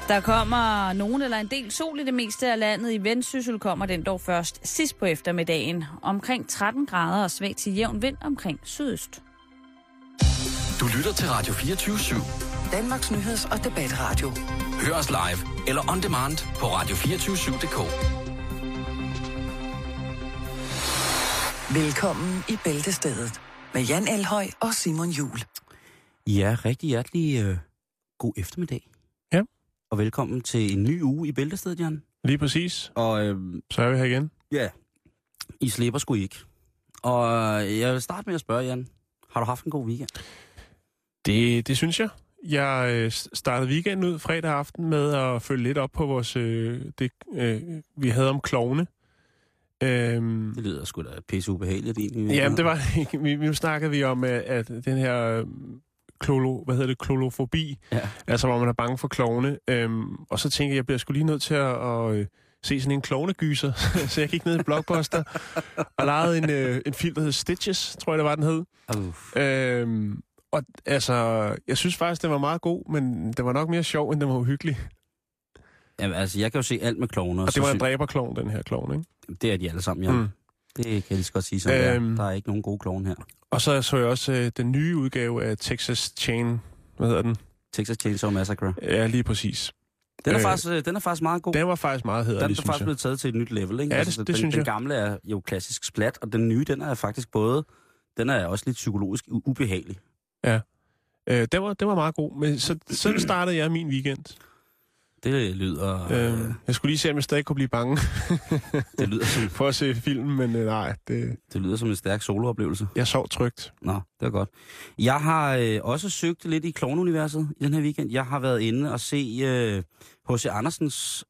Der kommer nogen eller en del sol i det meste af landet. I Vendsyssel kommer den dog først sidst på eftermiddagen. Omkring 13 grader og svag til jævn vind omkring sydøst. Du lytter til Radio 24/7. Danmarks nyheds- og debatradio. Hør os live eller on demand på radio247.dk. Velkommen i Bæltestedet med Jan Elhøj og Simon Juhl. Ja, rigtig hjertelig god eftermiddag. Ja. Og velkommen til en ny uge i Bæltestedet, Jan. Lige præcis. Og så er vi her igen. Ja, I slipper sgu ikke. Og jeg vil starte med at spørge, Jan. Har du haft en god weekend? Det synes jeg. Jeg startede weekenden ud fredag aften med at følge lidt op på vores vi havde om klovne. Det lyder sgu da pisse ubehageligt egentlig. Jamen, det var ikke. Nu snakkede vi om, at den her klolofobi, ja. Altså hvor man er bange for klovne. Og så tænkte jeg bliver sgu lige nødt til at se sådan en klovnegyser. Så jeg gik ned i Blockbuster og lejede en film, der hed Stitches, tror jeg det var, den hed. Og altså, jeg synes faktisk, den var meget god, men den var nok mere sjov, end den var uhyggelig. Jamen, altså, jeg kan jo se alt med klovner. Og det var en dræberklovn, den her klovn, ikke? Det er de alle sammen, ja. Det kan jeg lige så godt sige, som der er ikke nogen gode klovn her. Og så jeg også den nye udgave af Texas Chain. Hvad hedder den? Texas Chainsaw Massacre. Ja, lige præcis. Den er faktisk meget god. Den var faktisk meget hæderlig, synes jeg. Den er faktisk blevet taget til et nyt level, ikke? Ja, altså, det synes jeg. Den gamle er jo klassisk splat, og den nye, den er faktisk den er også lidt psykologisk ubehagelig. Ja. Den var meget god, men sådan startede jeg min weekend. Det lyder... jeg skulle lige se, om jeg stadig kunne blive bange. Det lyder som... For at se filmen, men nej. Det lyder som en stærk solooplevelse. Jeg sov trygt. Nå, det var godt. Jeg har også søgt lidt i klovneuniverset i den her weekend. Jeg har været inde og se H.C. Andersens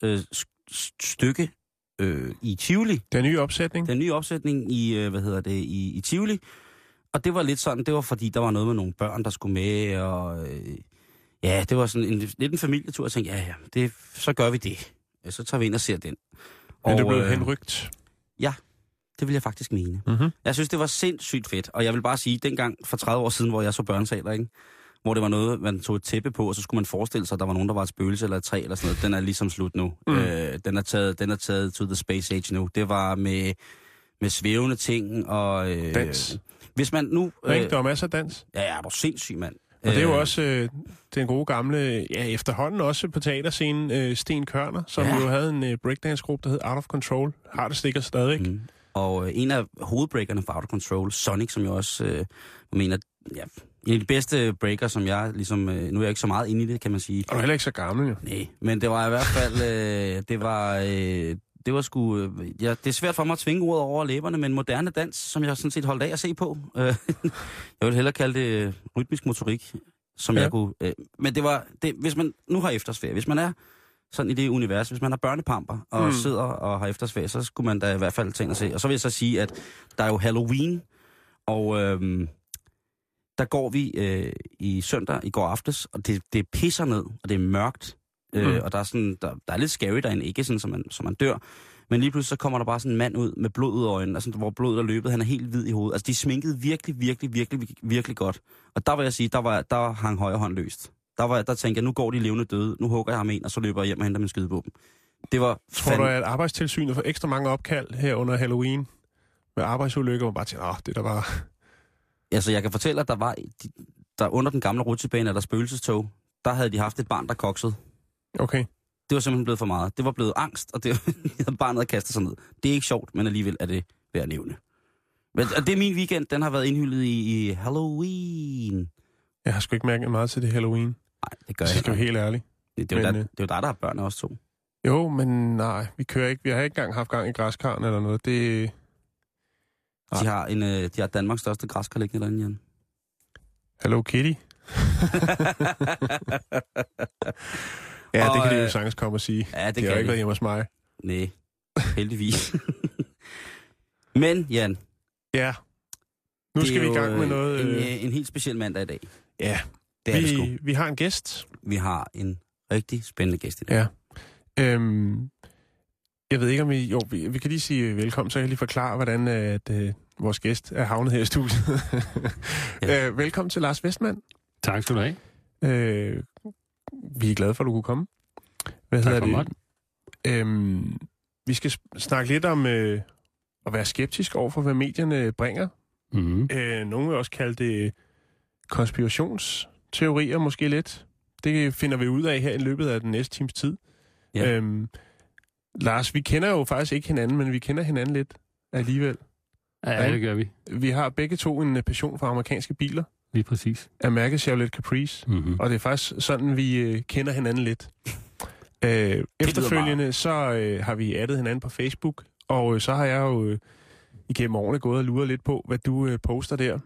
stykke i Tivoli. Den nye opsætning? Den nye opsætning i, i Tivoli. Og det var lidt sådan, det var fordi, der var noget med nogle børn, der skulle med, og... Ja, det var sådan lidt en familietur, og jeg tænkte, så gør vi det. Så tager vi ind og ser den. Men det blev henrygt? Ja, det vil jeg faktisk mene. Mm-hmm. Jeg synes, det var sindssygt fedt, og jeg vil bare sige, dengang for 30 år siden, hvor jeg så børneteater, ikke? Hvor det var noget, man tog et tæppe på, og så skulle man forestille sig, at der var nogen, der var et spøgelse eller et træ eller sådan noget. Den er ligesom slut nu. Den er taget to the space age nu. Det var med svævende ting og... dans. Hvis man nu... Der var masser af dans. Ja, er du sindssyg, mand. Og det er jo også den gode gamle, efterhånden også på teaterscenen, Sten Kørner, som jo havde en breakdance-gruppe, der hed Out of Control. Har det stikker stadig. Og en af hovedbreakerne for Out of Control, Sonic, som jeg også mener, en af de bedste breaker, som jeg ligesom, nu er jeg ikke så meget inde i det, kan man sige. Og du er heller ikke så gammel, jo. Nej, men det var i hvert fald, det var sgu... det er svært for mig at tvinge ordet over læberne, men moderne dans, som jeg sådan set holdt af at se på. Jeg vil hellere kalde det rytmisk motorik, som jeg kunne... Men det var... hvis man nu har efterårsferie, hvis man er sådan i det univers, hvis man er børnepamper og sidder og har efterårsferie, så skulle man da i hvert fald tænke at se. Og så vil jeg så sige, at der er jo Halloween, og der går vi i søndag i går aftes, og det pisser ned, og det er mørkt. Og der er sådan, der er lidt scary derinde, ikke sådan, så man dør. Men lige pludselig så kommer der bare sådan en mand ud med blod ud af øjnene, altså, hvor blodet er løbet, han er helt hvid i hovedet. Altså de sminkede virkelig godt. Og der vil jeg sige, der hang højre hånd løst. Der tænkte jeg, nu går de levende døde, nu hugger jeg ham ind, og så løber jeg hjem og henter min skydevåben. Det var Tror du, at Arbejdstilsynet får ekstra mange opkald her under Halloween med arbejdsulykker, og bare tænker, det der var... Altså jeg kan fortælle, at der under den gamle rutsjebane, eller spøgelsestog, der havde de haft et barn, der koksede. Okay. Det var simpelthen blevet for meget. Det var blevet angst, og barnet havde kastet sig ned. Det er ikke sjovt, men alligevel er det værd at nævne. Men det er min weekend, den har været indhyldet i Halloween. Jeg har sgu ikke mærket meget til det Halloween. Nej, det gør jeg ikke. Det er jo helt ærligt. Det er jo dig, der har børn også to. Jo, men nej, vi kører ikke. Vi har ikke engang haft gang i græskaren eller noget. Det... De har Danmarks største græskar liggende derinde, Jan. Hello Kitty. Ja, det kan det jo sagtens komme at sige. Ja, det har ikke været hjemme hos mig. Nej, heldigvis. Men, Jan. Ja. Nu skal vi i gang med noget... En helt speciel mandag i dag. Ja. Vi har en gæst. Vi har en rigtig spændende gæst i dag. Ja. Jeg ved ikke, om vi kan lige sige velkommen, så jeg kan lige forklare, hvordan vores gæst er havnet her i studiet. Ja. Velkommen til Lars Westman. Tak skal du have. Vi er glade for, at du kunne komme. Hvad Tak hedder for det? Vi skal snakke lidt om at være skeptisk over for, hvad medierne bringer. Mm-hmm. Nogle vil også kalde det konspirationsteorier måske lidt. Det finder vi ud af her i løbet af den næste times tid. Ja. Lars, vi kender jo faktisk ikke hinanden, men vi kender hinanden lidt alligevel. Ja, det gør vi. Vi har begge to en passion for amerikanske biler. Lige præcis. Af mærket Chevrolet Caprice. Mm-hmm. Og det er faktisk sådan, vi kender hinanden lidt. Efterfølgende så har vi addet hinanden på Facebook, og så har jeg jo igennem årene gået og luret lidt på, hvad du poster der.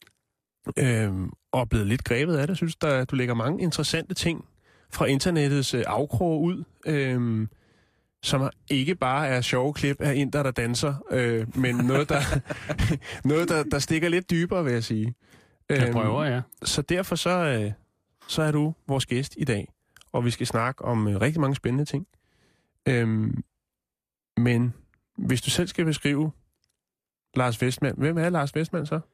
Og blevet lidt grebet af det. Jeg synes, du lægger mange interessante ting fra internettets afkroge ud, som ikke bare er sjove klip af inder, der danser, men noget, der stikker lidt dybere, vil jeg sige. Jeg prøver, ja. Så derfor så er du vores gæst i dag, og vi skal snakke om rigtig mange spændende ting. Men hvis du selv skal beskrive Lars Westman, hvem er Lars Westman så?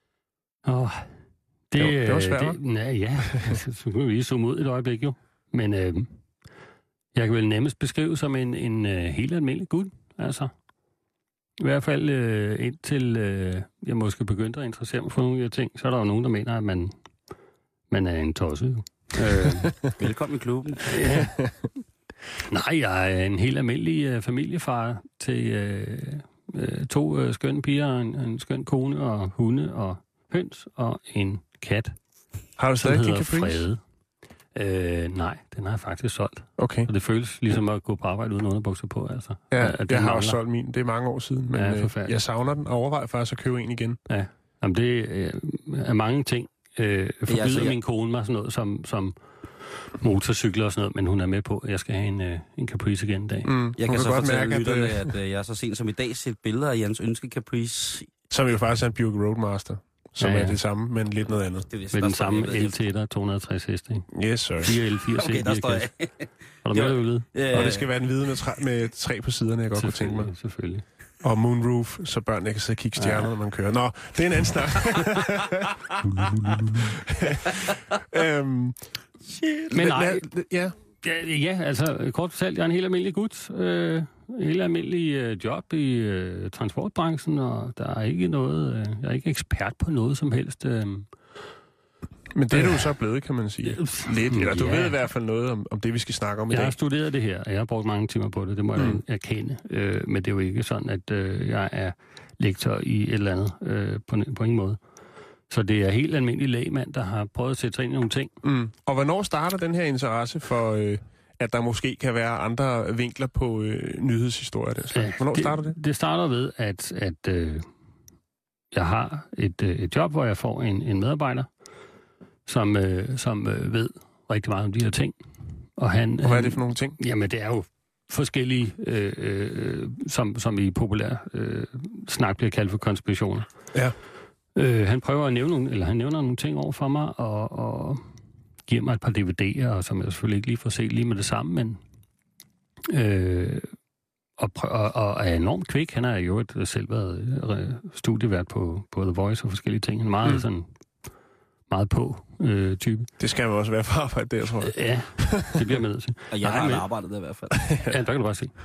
Det var svært, ja, så kan vi lige zoome ud et øjeblik jo. Men jeg kan vel nemmest beskrive som en helt almindelig gut, altså. I hvert fald indtil jeg måske begyndte at interessere mig for nogle af de ting, så er der jo nogen, der mener, at man er en tosse. Velkommen i klubben. Ja. Nej, jeg er en helt almindelig familiefar til 2 skønne piger, en skøn kone og hunde og høns og en kat. Har du stadig hedder Caprice? Frede. Nej, den har jeg faktisk solgt. Okay. Og det føles ligesom at gå på arbejde uden underbukser på, altså. Ja, jeg har også solgt min. Det er mange år siden, men jeg savner den og overvejer faktisk at købe en igen. Ja, jamen det er mange ting. Forbyder min kone mig sådan noget som motorcykler og sådan noget, men hun er med på, at jeg skal have en Caprice igen en dag. Jeg kan så godt fortælle lytterne, at jeg så sent som i dag set billeder af Jens ønske Caprice. Som jo faktisk er en Buick Roadmaster. Som er det samme, men lidt noget andet. Det med den samme LT'er, 260 heste, ikke? Yes, sir. 4 L4 okay, der står jeg. Har du med ølet? Og det skal være den hvide med træ på siderne, jeg godt kunne tænke mig. Selvfølgelig. Og moonroof, så børnene kan sidde og kigge stjerner, når man kører. Nå, det er en anden snak. Men nej. Ja. Ja, altså kort fortalt, jeg er en helt almindelig gut. Helt almindelig job i transportbranchen, og der er ikke noget, jeg er ikke ekspert på noget som helst. Men det er du så blevet, kan man sige. Lidt, eller du ved i hvert fald noget om det, vi skal snakke om i dag. Jeg har studeret det her, og jeg har brugt mange timer på det, det må jeg erkende. Men det er jo ikke sådan, at jeg er lektor i et eller andet på ingen måde. Så det er helt almindelig lægmand, der har prøvet at sætte sig ind i nogle ting. Og hvornår starter den her interesse for, at der måske kan være andre vinkler på nyhedshistorier? Hvornår starter det? Det starter ved, at jeg har et job, hvor jeg får en medarbejder, som ved rigtig meget om de her ting. Og hvad er det for nogle ting? Jamen, det er jo forskellige, som i populær snak bliver kaldt for konspirationer. Ja. Han prøver at han nævner nogle ting over for mig, og giver mig et par DVD'er, og som jeg selvfølgelig ikke lige får set lige med det samme, men og er enormt kvik. Han har jo selv været studievært på The Voice og forskellige ting. Han er meget sådan meget på type. Det skal man også være for arbejde der, tror jeg. Ja, det bliver man nødt til. Og jeg har arbejdet der i hvert fald. Ja, der kan du bare se.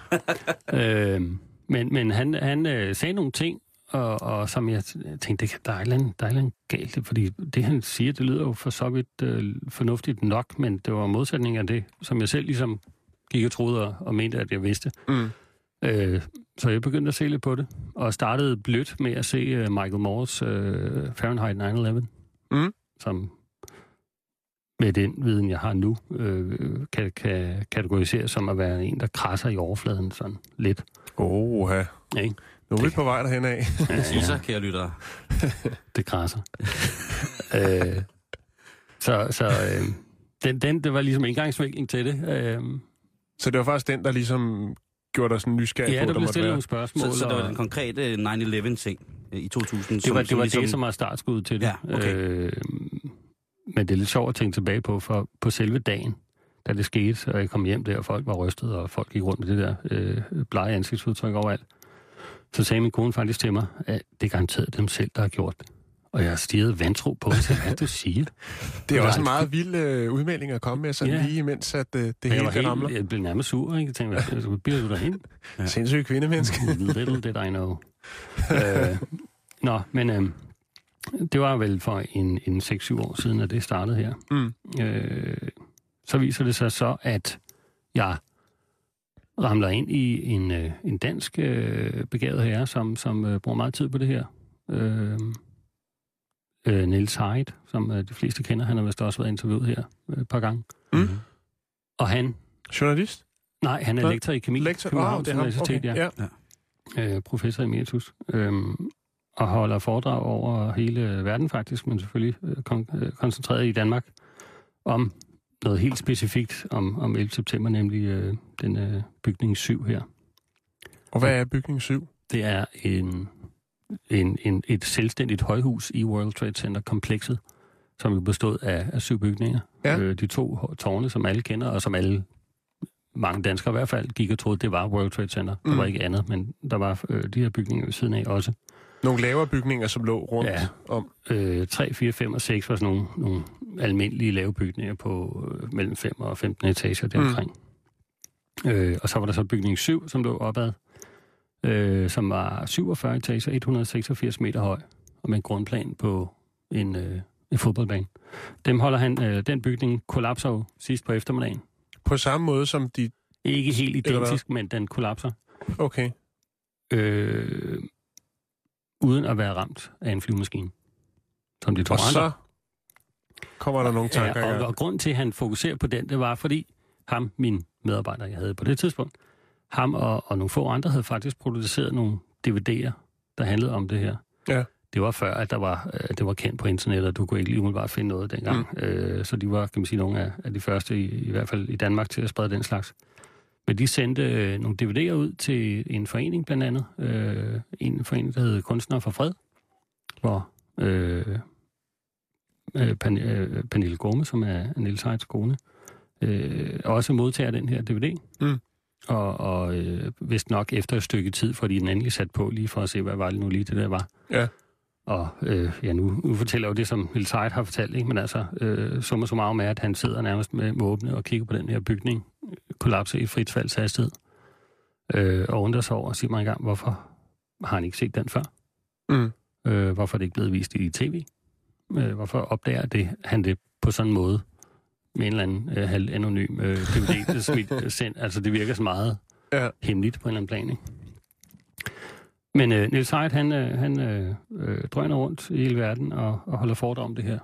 Men han sagde nogle ting, og som jeg tænkte, der er et eller andet galt, fordi det han siger, det lyder jo for så vidt fornuftigt nok, men det var modsætning af det, som jeg selv ligesom gik og troede og mente, at jeg vidste. Så jeg begyndte at se lidt på det, og startede blødt med at se Michael Moores Fahrenheit 9/11, som med den viden, jeg har nu, kan kategoriseres som at være en, der krasser i overfladen sådan lidt. Ja. Ikke? Nu er vi på vej derhen af. Tisser, kære lyttere. Det krasser. Det var ligesom indgangsvinkling til det. Så det var faktisk den, der ligesom gjorde dig sådan nysgerrig på, der blev stillet nogle spørgsmål. Så det var den konkrete 9/11-ting i 2000? Det var ligesom det, som var startskuddet til det. Ja, okay. Men det er lidt sjovt at tænke tilbage på selve dagen, da det skete, og jeg kom hjem der, og folk var rystet, og folk gik rundt med det der blege ansigtsudtryk overalt. Så sagde min kone faktisk til mig, at det er garanteret dem selv, der har gjort det. Og jeg stirrede vantro på, så hvad du siger. Det er også en meget vild udmelding at komme med, sådan lige imens at det hele ramler. Jeg blev nærmest sur, ikke? Jeg tænkte, hvad bliver du derhen? Ja. Sindssygt kvindemenneske. Little did I know. Men det var vel for en 6-7 år siden, at det startede her. Så viser det sig så, at jeg ramler ind i en dansk begavet herre, som bruger meget tid på det her. Niels Heid, som de fleste kender. Han har vist også været interviewet her et par gange. Og han... Journalist? Nej, han er lektor i kemi. Københavns Universitet, ja. Professor emeritus. Og holder foredrag over hele verden faktisk, men selvfølgelig koncentreret i Danmark, om noget helt specifikt om 11. september, nemlig den bygning 7 her. Og hvad er bygning 7? Det er et selvstændigt højhus i World Trade Center-komplekset, som er bestået af 7 bygninger. Ja. De 2 tårne, som alle kender, og som mange danskere i hvert fald gik og troede, det var World Trade Center. Der var ikke andet, men der var de her bygninger ved siden af også. Nogle lavere bygninger, som lå rundt om? 3, 4, 5 og 6 var sådan nogle almindelige lave bygninger på mellem 5 og 15 etager deromkring. Og så var der så bygning 7, som lå opad, som var 47 etager, 186 meter høj, og med en grundplan på en fodboldbane. Dem holder han, den bygning kollapser jo sidst på eftermiddagen. På samme måde som de... Ikke helt identisk, men den kollapser. Okay. Uden at være ramt af en flyvemaskine. Som de 2 andre. Så kommer der nogle tanker. Ja, og grund til, at han fokuserer på den, det var, fordi ham, min medarbejder, jeg havde på det tidspunkt, ham og nogle få andre havde faktisk produceret nogle DVD'er, der handlede om det her. Ja. Det var før, at det var kendt på internettet, og du kunne ikke lige umiddelbart finde noget dengang. Så de var, kan man sige, nogle af de første, i hvert fald i Danmark, til at sprede den slags. Men de sendte nogle DVD'er ud til en forening, blandt andet. En forening, der hed Kunstnere for Fred, hvor Pernille Gorme, som er Niels Heids kone, også modtager den her DVD. Og vist nok efter et stykke tid, fordi den endelig sat på, lige for at se, hvad var det nu lige det der var. Ja. Og nu fortæller jeg jo det, som Niels Heid har fortalt, ikke? Men altså, summa summarum er, at han sidder nærmest med åbne og kigger på den her bygning, kollapser i frit falds hastighed, og undrer sig over og siger mig engang, hvorfor har han ikke set den før? Hvorfor er det ikke blevet vist i tv? Hvorfor opdager han det på sådan en måde, med en eller anden halv-anonym DVD-sendt? Altså, det virker så meget hemmeligt på en eller anden plan, ikke? Men Niels Heid, han drøner rundt i hele verden og holder foredrag om det her.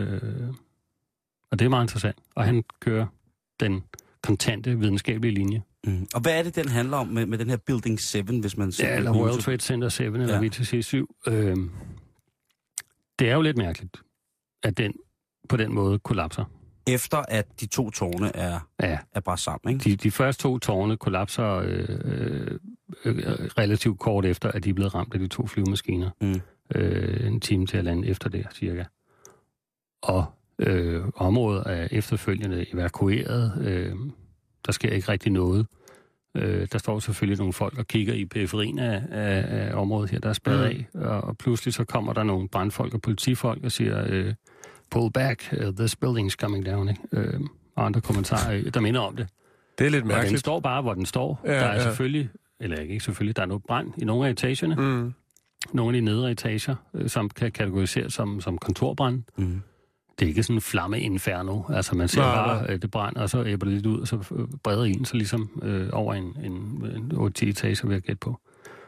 Og det er meget interessant. Og han kører den kontante videnskabelige linje. Og hvad er det, den handler om med den her Building 7, hvis man... Ja, eller World Trade Center 7, eller WTC 7. Det er jo lidt mærkeligt, at den på den måde kollapser. Efter at de 2 tårne er bare sammen, ikke? De første 2 tårne kollapser relativt kort efter, at de er blevet ramt af de 2 flyvemaskiner. En time til at lande efter det, cirka. Og området er efterfølgende evakueret. Der sker ikke rigtig noget. Der står selvfølgelig nogle folk og kigger i periferien af området her, der er spadet af. Og pludselig så kommer der nogle brandfolk og politifolk og siger... pull back, this building's coming down, ikke? Og andre kommentarer, der minder om det. Det er lidt mærkeligt. Og den står bare, hvor den står. Der er selvfølgelig, eller ikke selvfølgelig, der er noget brand i nogle af etagerne. Nogle af de nedre etager, som kan kategoriseres som kontorbrand. Det er ikke sådan en flammeinferno. Altså man ser bare, det brænder, og så æbber det lidt ud, og så breder ilden så ligesom over en 8-10 etager, vil jeg gætte på.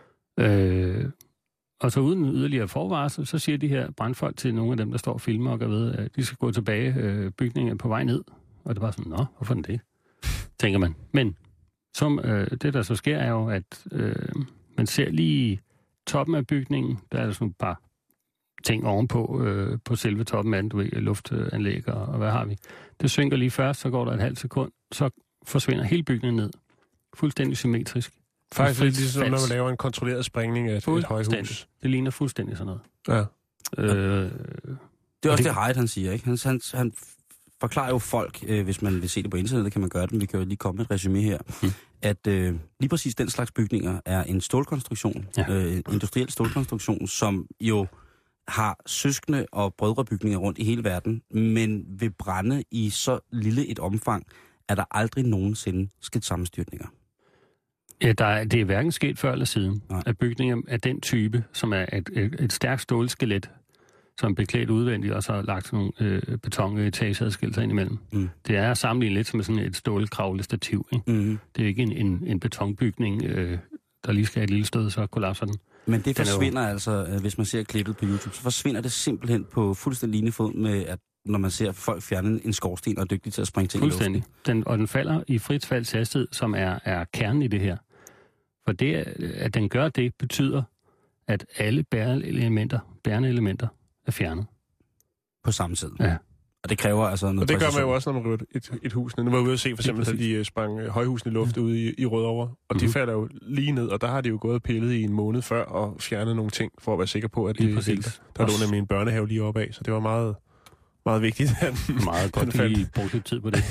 Og så uden yderligere forvarsel, så siger de her brandfolk til nogle af dem, der står og filmer og gør ved, at de skal gå tilbage, bygningen på vej ned. Og det var sådan, hvorfor er det? Tænker man. Men som det, der så sker, er jo, at man ser lige toppen af bygningen, der er der sådan et par ting ovenpå, på selve toppen af den, du ved, luftanlæg og hvad har vi. Det synker lige først, så går der et halvt sekund, så forsvinder hele bygningen ned. Fuldstændig symmetrisk. Faktisk lidt ligesom, når man laver en kontrolleret sprængning af et højhus. Det ligner fuldstændig sådan noget. Ja. Det er også det Heid, han siger, ikke? Han forklarer jo folk, hvis man vil se det på internettet, kan man gøre det. Vi kan jo lige komme med et resumé her. At lige præcis den slags bygninger er en stålkonstruktion, en industriel stålkonstruktion, som jo har søskende og brødrebygninger rundt i hele verden, men vil brænde i så lille et omfang, at der aldrig nogensinde sket sammenstyrtninger. Ja, det er hverken sket før eller siden, Nej. at bygninger af den type, som er et stærkt stålskelet, som er beklædt udvendigt, og så lagt sådan nogle betonetageadskillelser ind imellem. Mm. Det er sammenlignet lidt som sådan et stålkravlestativ. Ikke? Mm. Det er ikke en betonbygning, der lige skal have et lille stød, så kollapser den. Men det forsvinder altså, hvis man ser klippet på YouTube, så forsvinder det simpelthen på fuldstændig lignende fod med, at når man ser folk fjerne en skorsten og er dygtige til at springe ting i luften. Fuldstændig. Den falder i frit falds hastighed, som er kernen i det her. For det, at den gør det, betyder, at alle bærende elementer er fjernet. På samme tid. Ja. Og det kræver altså noget. Og det gør man jo også, når man rydder et hus. Nu var jeg ude at se for eksempel, at de sprang højhusene i luft ude i Rødovre. Og de falder jo lige ned, og der har de jo gået og pillet i en måned før og fjernet nogle ting, for at være sikker på, at det helt. Der lå nemlig en børnehave lige oppe af, så det var meget, meget vigtigt. Meget godt lige brugt lidt tid på det.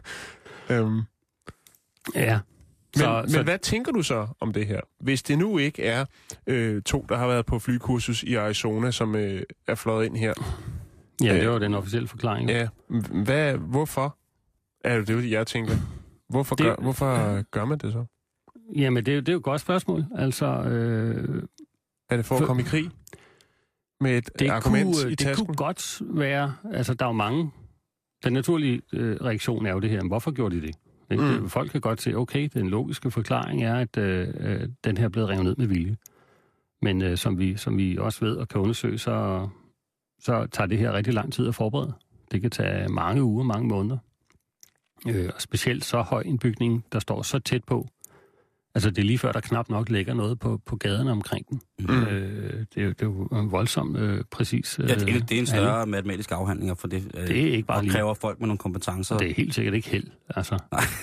Ja. Men hvad tænker du så om det her? Hvis det nu ikke er to, der har været på flykursus i Arizona, som er fløjet ind her. Ja, det var den officielle forklaring. Ja. Hvorfor? Er det, jeg tænker? Hvorfor gør man det så? Jamen, det er jo et godt spørgsmål. Altså, er det for at komme i krig? Med et argument i tasken? Det kunne godt være. Altså, der er jo mange. Den naturlige reaktion er jo det her. Men hvorfor gjorde de det? Folk kan godt se, okay, den logiske forklaring er, at den her er blevet revet ned med vilje. Men som vi også ved og kan undersøge, så tager det her rigtig lang tid at forberede. Det kan tage mange uger, mange måneder. Og specielt så høj en bygning, der står så tæt på. Altså det er lige før, der knap nok ligger noget på gaderne omkring den. Det er jo en voldsom præcis... Ja, det er en større matematisk afhandling, for det er ikke bare og kræver folk med nogle kompetencer. Det er helt sikkert ikke held, altså.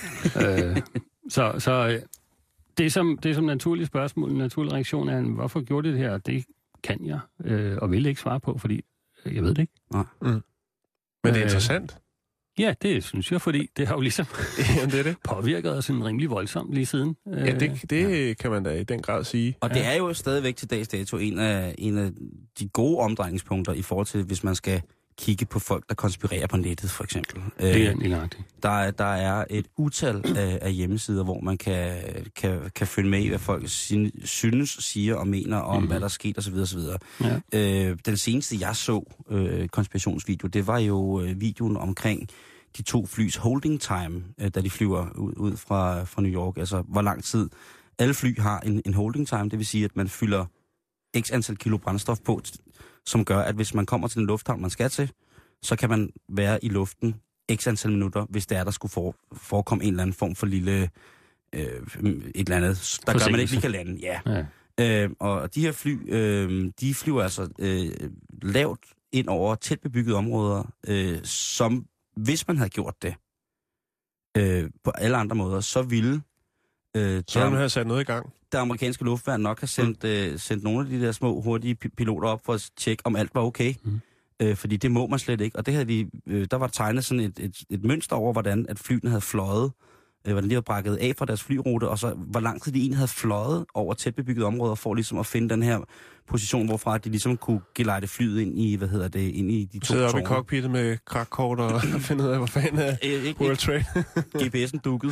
Så det som naturlige spørgsmål, en naturlig reaktion er, hvorfor gjorde det her? Det kan jeg, og vil ikke svare på, fordi jeg ved det ikke. Nej. Men det er interessant. Ja, det synes jeg, fordi det har jo ligesom påvirket os en rimelig voldsomt lige siden. Ja, det kan man da i den grad sige. Og det er jo stadigvæk til dags dato en af de gode omdrejningspunkter i forhold til, hvis man skal kigge på folk, der konspirerer på nettet, for eksempel. Det er nøjagtigt. Der er et utal af hjemmesider, hvor man kan følge med i, hvad folk synes, siger og mener om, hvad der er sket osv. osv. Ja. Den seneste, jeg så konspirationsvideo, det var jo videoen omkring de to flys holding time, da de flyver ud fra New York. Altså, hvor lang tid alle fly har en holding time, det vil sige, at man fylder x antal kilo brændstof på, som gør, at hvis man kommer til den lufthavn, man skal til, så kan man være i luften x antal minutter, hvis det er, der skulle forekomme en eller anden form for lille et eller andet, der gør, man ikke lige kan lande. Ja. Og de her fly, de flyver altså lavt ind over tæt bebyggede områder, som hvis man havde gjort det på alle andre måder, så ville så man have sat noget i gang. Det amerikanske luftværn nok har sendt nogle af de der små, hurtige piloter op for at tjekke, om alt var okay. Fordi det må man slet ikke. Og det havde der var tegnet sådan et mønster over, hvordan at flyene havde fløjet, hvordan de havde brækket af fra deres flyrute, og så hvor lang tid de egentlig havde fløjet over tæt bebyggede områder, for ligesom at finde den her position, hvorfra de ligesom kunne gelejte flyet ind i, ind i de to tårne. Sidder oppe i cockpittet med krakkort og finde ud af, hvor fanden er World Trade. GPS'en dukket.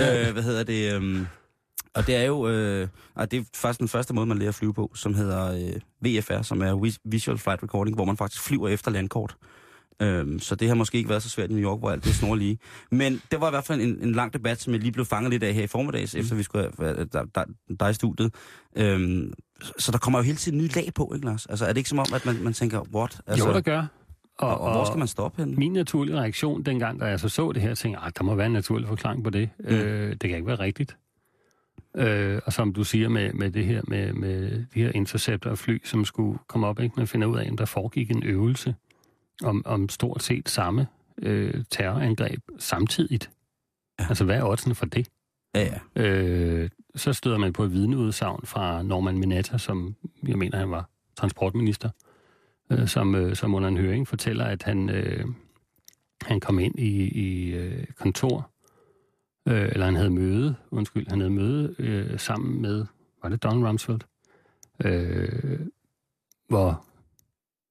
Og det er jo, det er faktisk den første måde, man lærer at flyve på, som hedder VFR, som er Visual Flight Recording, hvor man faktisk flyver efter landkort. Så det har måske ikke været så svært i New York, hvor alt det snor lige. Men det var i hvert fald en lang debat, som jeg lige blev fanget lidt af her i formiddags, efter vi skulle have dig i studiet. Så der kommer jo hele tiden nye lag på, ikke Lars? Altså er det ikke som om, at man tænker, what? Altså, jo, der gør. Og hvor skal man stoppe henne? Min naturlige reaktion dengang, da jeg så det her, tænkte jeg, der må være en naturlig forklaring på det. Det kan ikke være rigtigt. Og som du siger med det her, med de her interceptor og fly, som skulle komme op, ikke? Man finder ud af, at der foregik en øvelse om stort set samme terrorangreb samtidigt. Ja. Altså, hvad er oddsene for det? Ja. Så støder man på et vidneudsagn fra Norman Mineta, som jeg mener, han var transportminister, som under en høring fortæller, at han kom ind i kontor, eller han havde møde sammen med, var det Don Rumsfeld, hvor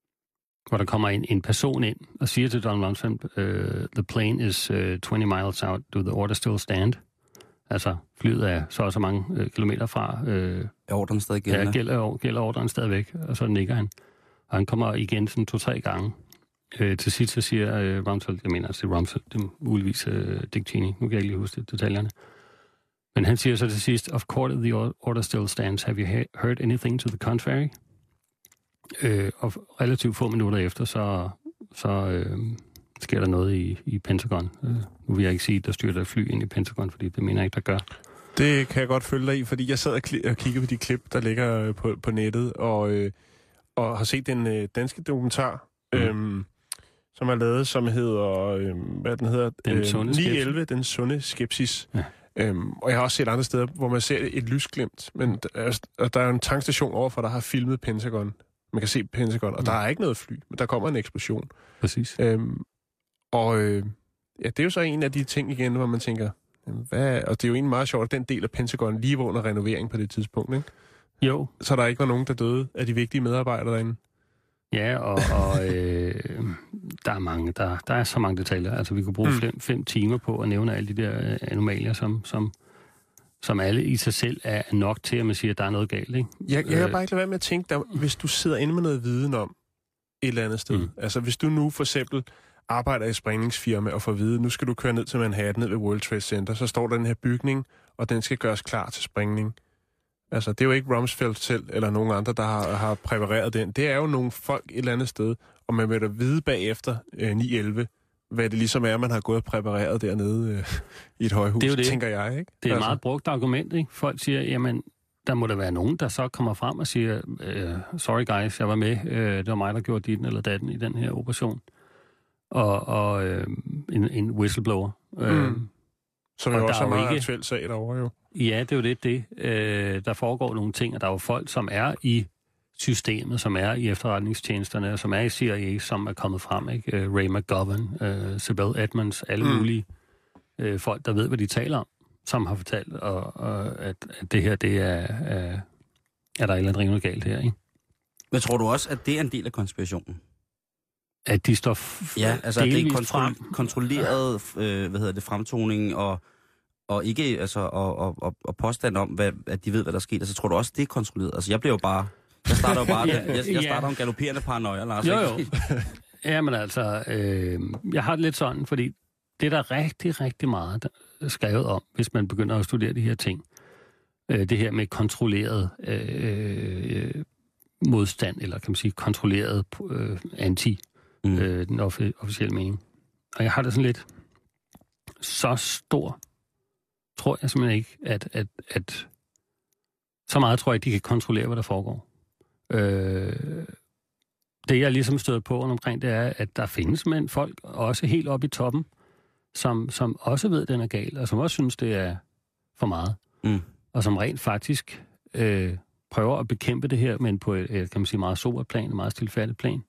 hvor der kommer en person ind og siger til Donald Rumsfeld, the plane is 20 miles out, do the order still stand? Altså, flyet er så og så mange kilometer fra. Er ordren stadig gældende? Ja, gælder ordren stadigvæk, og så nikker han. Og han kommer igen sådan 2-3 gange. Til sidst så siger Rumsfeld, jeg mener altså Rumsfeld, det er muligvis Dick Cheney, nu kan jeg ikke lige huske detaljerne. Men han siger så til sidst, of course the order still stands. Have you heard anything to the contrary? Og relativt få minutter efter, så sker der noget i Pentagon. Nu vil jeg ikke sige, at der styrter et fly ind i Pentagon, fordi det mener jeg ikke, der gør. Det kan jeg godt følge dig i, fordi jeg sad og kiggede på de klip, der ligger på nettet, og har set den danske dokumentar, som er lavet, som hedder, hvad den hedder? 9/11, den sunde skepsis. Ja. Og jeg har også set andre steder, hvor man ser et lysglimt, men der er en tankstation overfor, der har filmet Pentagon. Man kan se Pentagon, og der er ikke noget fly, men der kommer en eksplosion. Præcis. Det er jo så en af de ting igen, hvor man tænker, hvad? Og det er jo egentlig meget sjovt, at den del af Pentagon lige var under renovering på det tidspunkt, ikke? Jo. Så der ikke var nogen, der døde af de vigtige medarbejdere derinde. Ja, og der er mange, der er så mange detaljer. Altså, vi kunne bruge 5 timer på at nævne alle de der anomalier, som alle i sig selv er nok til, at man siger, at der er noget galt, ikke? Jeg kan bare ikke lade være med at tænke, hvis du sidder inde med noget viden om et eller andet sted. Altså, hvis du nu for eksempel arbejder i sprængningsfirma og får at vide, nu skal du køre ned til Manhattan, ned ved World Trade Center, så står der den her bygning, og den skal gøres klar til sprængning. Altså, det er jo ikke Rumsfeld selv, eller nogen andre, der har præpareret den. Det er jo nogle folk et eller andet sted, og man vil da vide bagefter 9/11, hvad det ligesom er, man har gået og præpareret dernede i et højhus, det tænker jeg, ikke? Det er et meget brugt argument, ikke? Folk siger, jamen, der må der være nogen, der så kommer frem og siger, sorry guys, jeg var med, det var mig, der gjorde dit eller datten i den her operation. Og en whistleblower. Som jo også er meget aktuel sag derovre, jo. Ja, det er jo det. Der foregår nogle ting, og der er jo folk, som er i systemet, som er i efterretningstjenesterne, som er i CIA, som er kommet frem, ikke? Ray McGovern, Sibel Edmonds, alle mulige folk, der ved, hvad de taler om, som har fortalt, at det her, det er der et eller andet rimelig galt her, ikke? Men tror du også, at det er en del af konspirationen? At de står altså det er kontrolleret fremtoning og ikke altså og påstand om at de ved hvad der sker. Altså tror du også det er kontrolleret? Altså jeg starter jo bare jeg starter en galopperende paranoia, Lars. Jo. Ja, men altså jeg har det lidt sådan, fordi det er der rigtig rigtig meget der skrevet om, hvis man begynder at studere de her ting. Det her med kontrolleret modstand, eller kan man sige kontrolleret anti den officielle mening. Og jeg har det sådan lidt så stor, tror jeg simpelthen ikke, at så meget tror jeg, at de kan kontrollere, hvad der foregår. Det jeg ligesom støder på omkring, det er, at der findes mænd, folk, også helt oppe i toppen, som også ved, at den er gal, og som også synes, det er for meget. Og som rent faktisk prøver at bekæmpe det her, men på et, kan man sige, meget sobert plan, et meget stilfærdigt plan.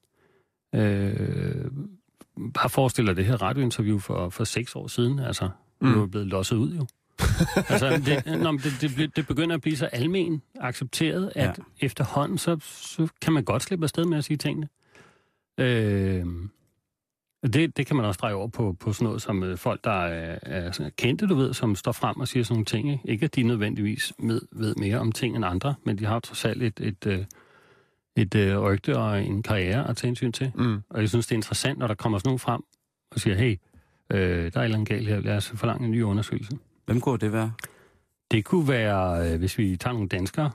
Bare forestiller det her radiointerview for 6 år siden, altså, nu er blevet losset ud jo. Altså, det begynder at blive så almen accepteret, at efterhånden, så kan man godt slippe afsted med at sige tingene. Det kan man også dreje over på sådan noget som folk, der er kendte, du ved, som står frem og siger sådan nogle ting. Ikke at de nødvendigvis ved mere om ting end andre, men de har trods alt et rygte og en karriere at tage hensyn til. Og jeg synes, det er interessant, når der kommer sådan nogen frem og siger, hey, der er et eller andet galt her, lad os forlange en ny undersøgelse. Hvem kunne det være? Det kunne være, hvis vi tager nogle danskere,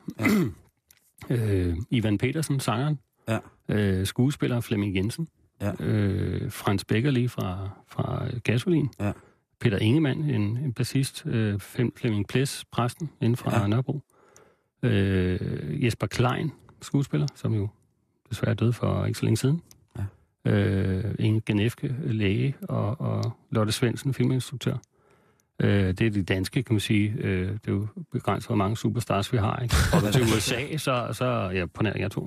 Ivan Petersen, sangeren, skuespiller Flemming Jensen, Frans Beckerli fra Gasolin, Peter Ingemann, en bassist, Flemming Ples, præsten inden fra Nørrebro, Jesper Klein, skuespiller, som jo desværre døde for ikke så længe siden. Inge Genefke, læge, og Lotte Svendsen, filminstruktør. Det er de danske, kan man sige. Det er jo begrænset, hvor mange superstars vi har, ikke? Og til USA, så ja, på nær jeg to.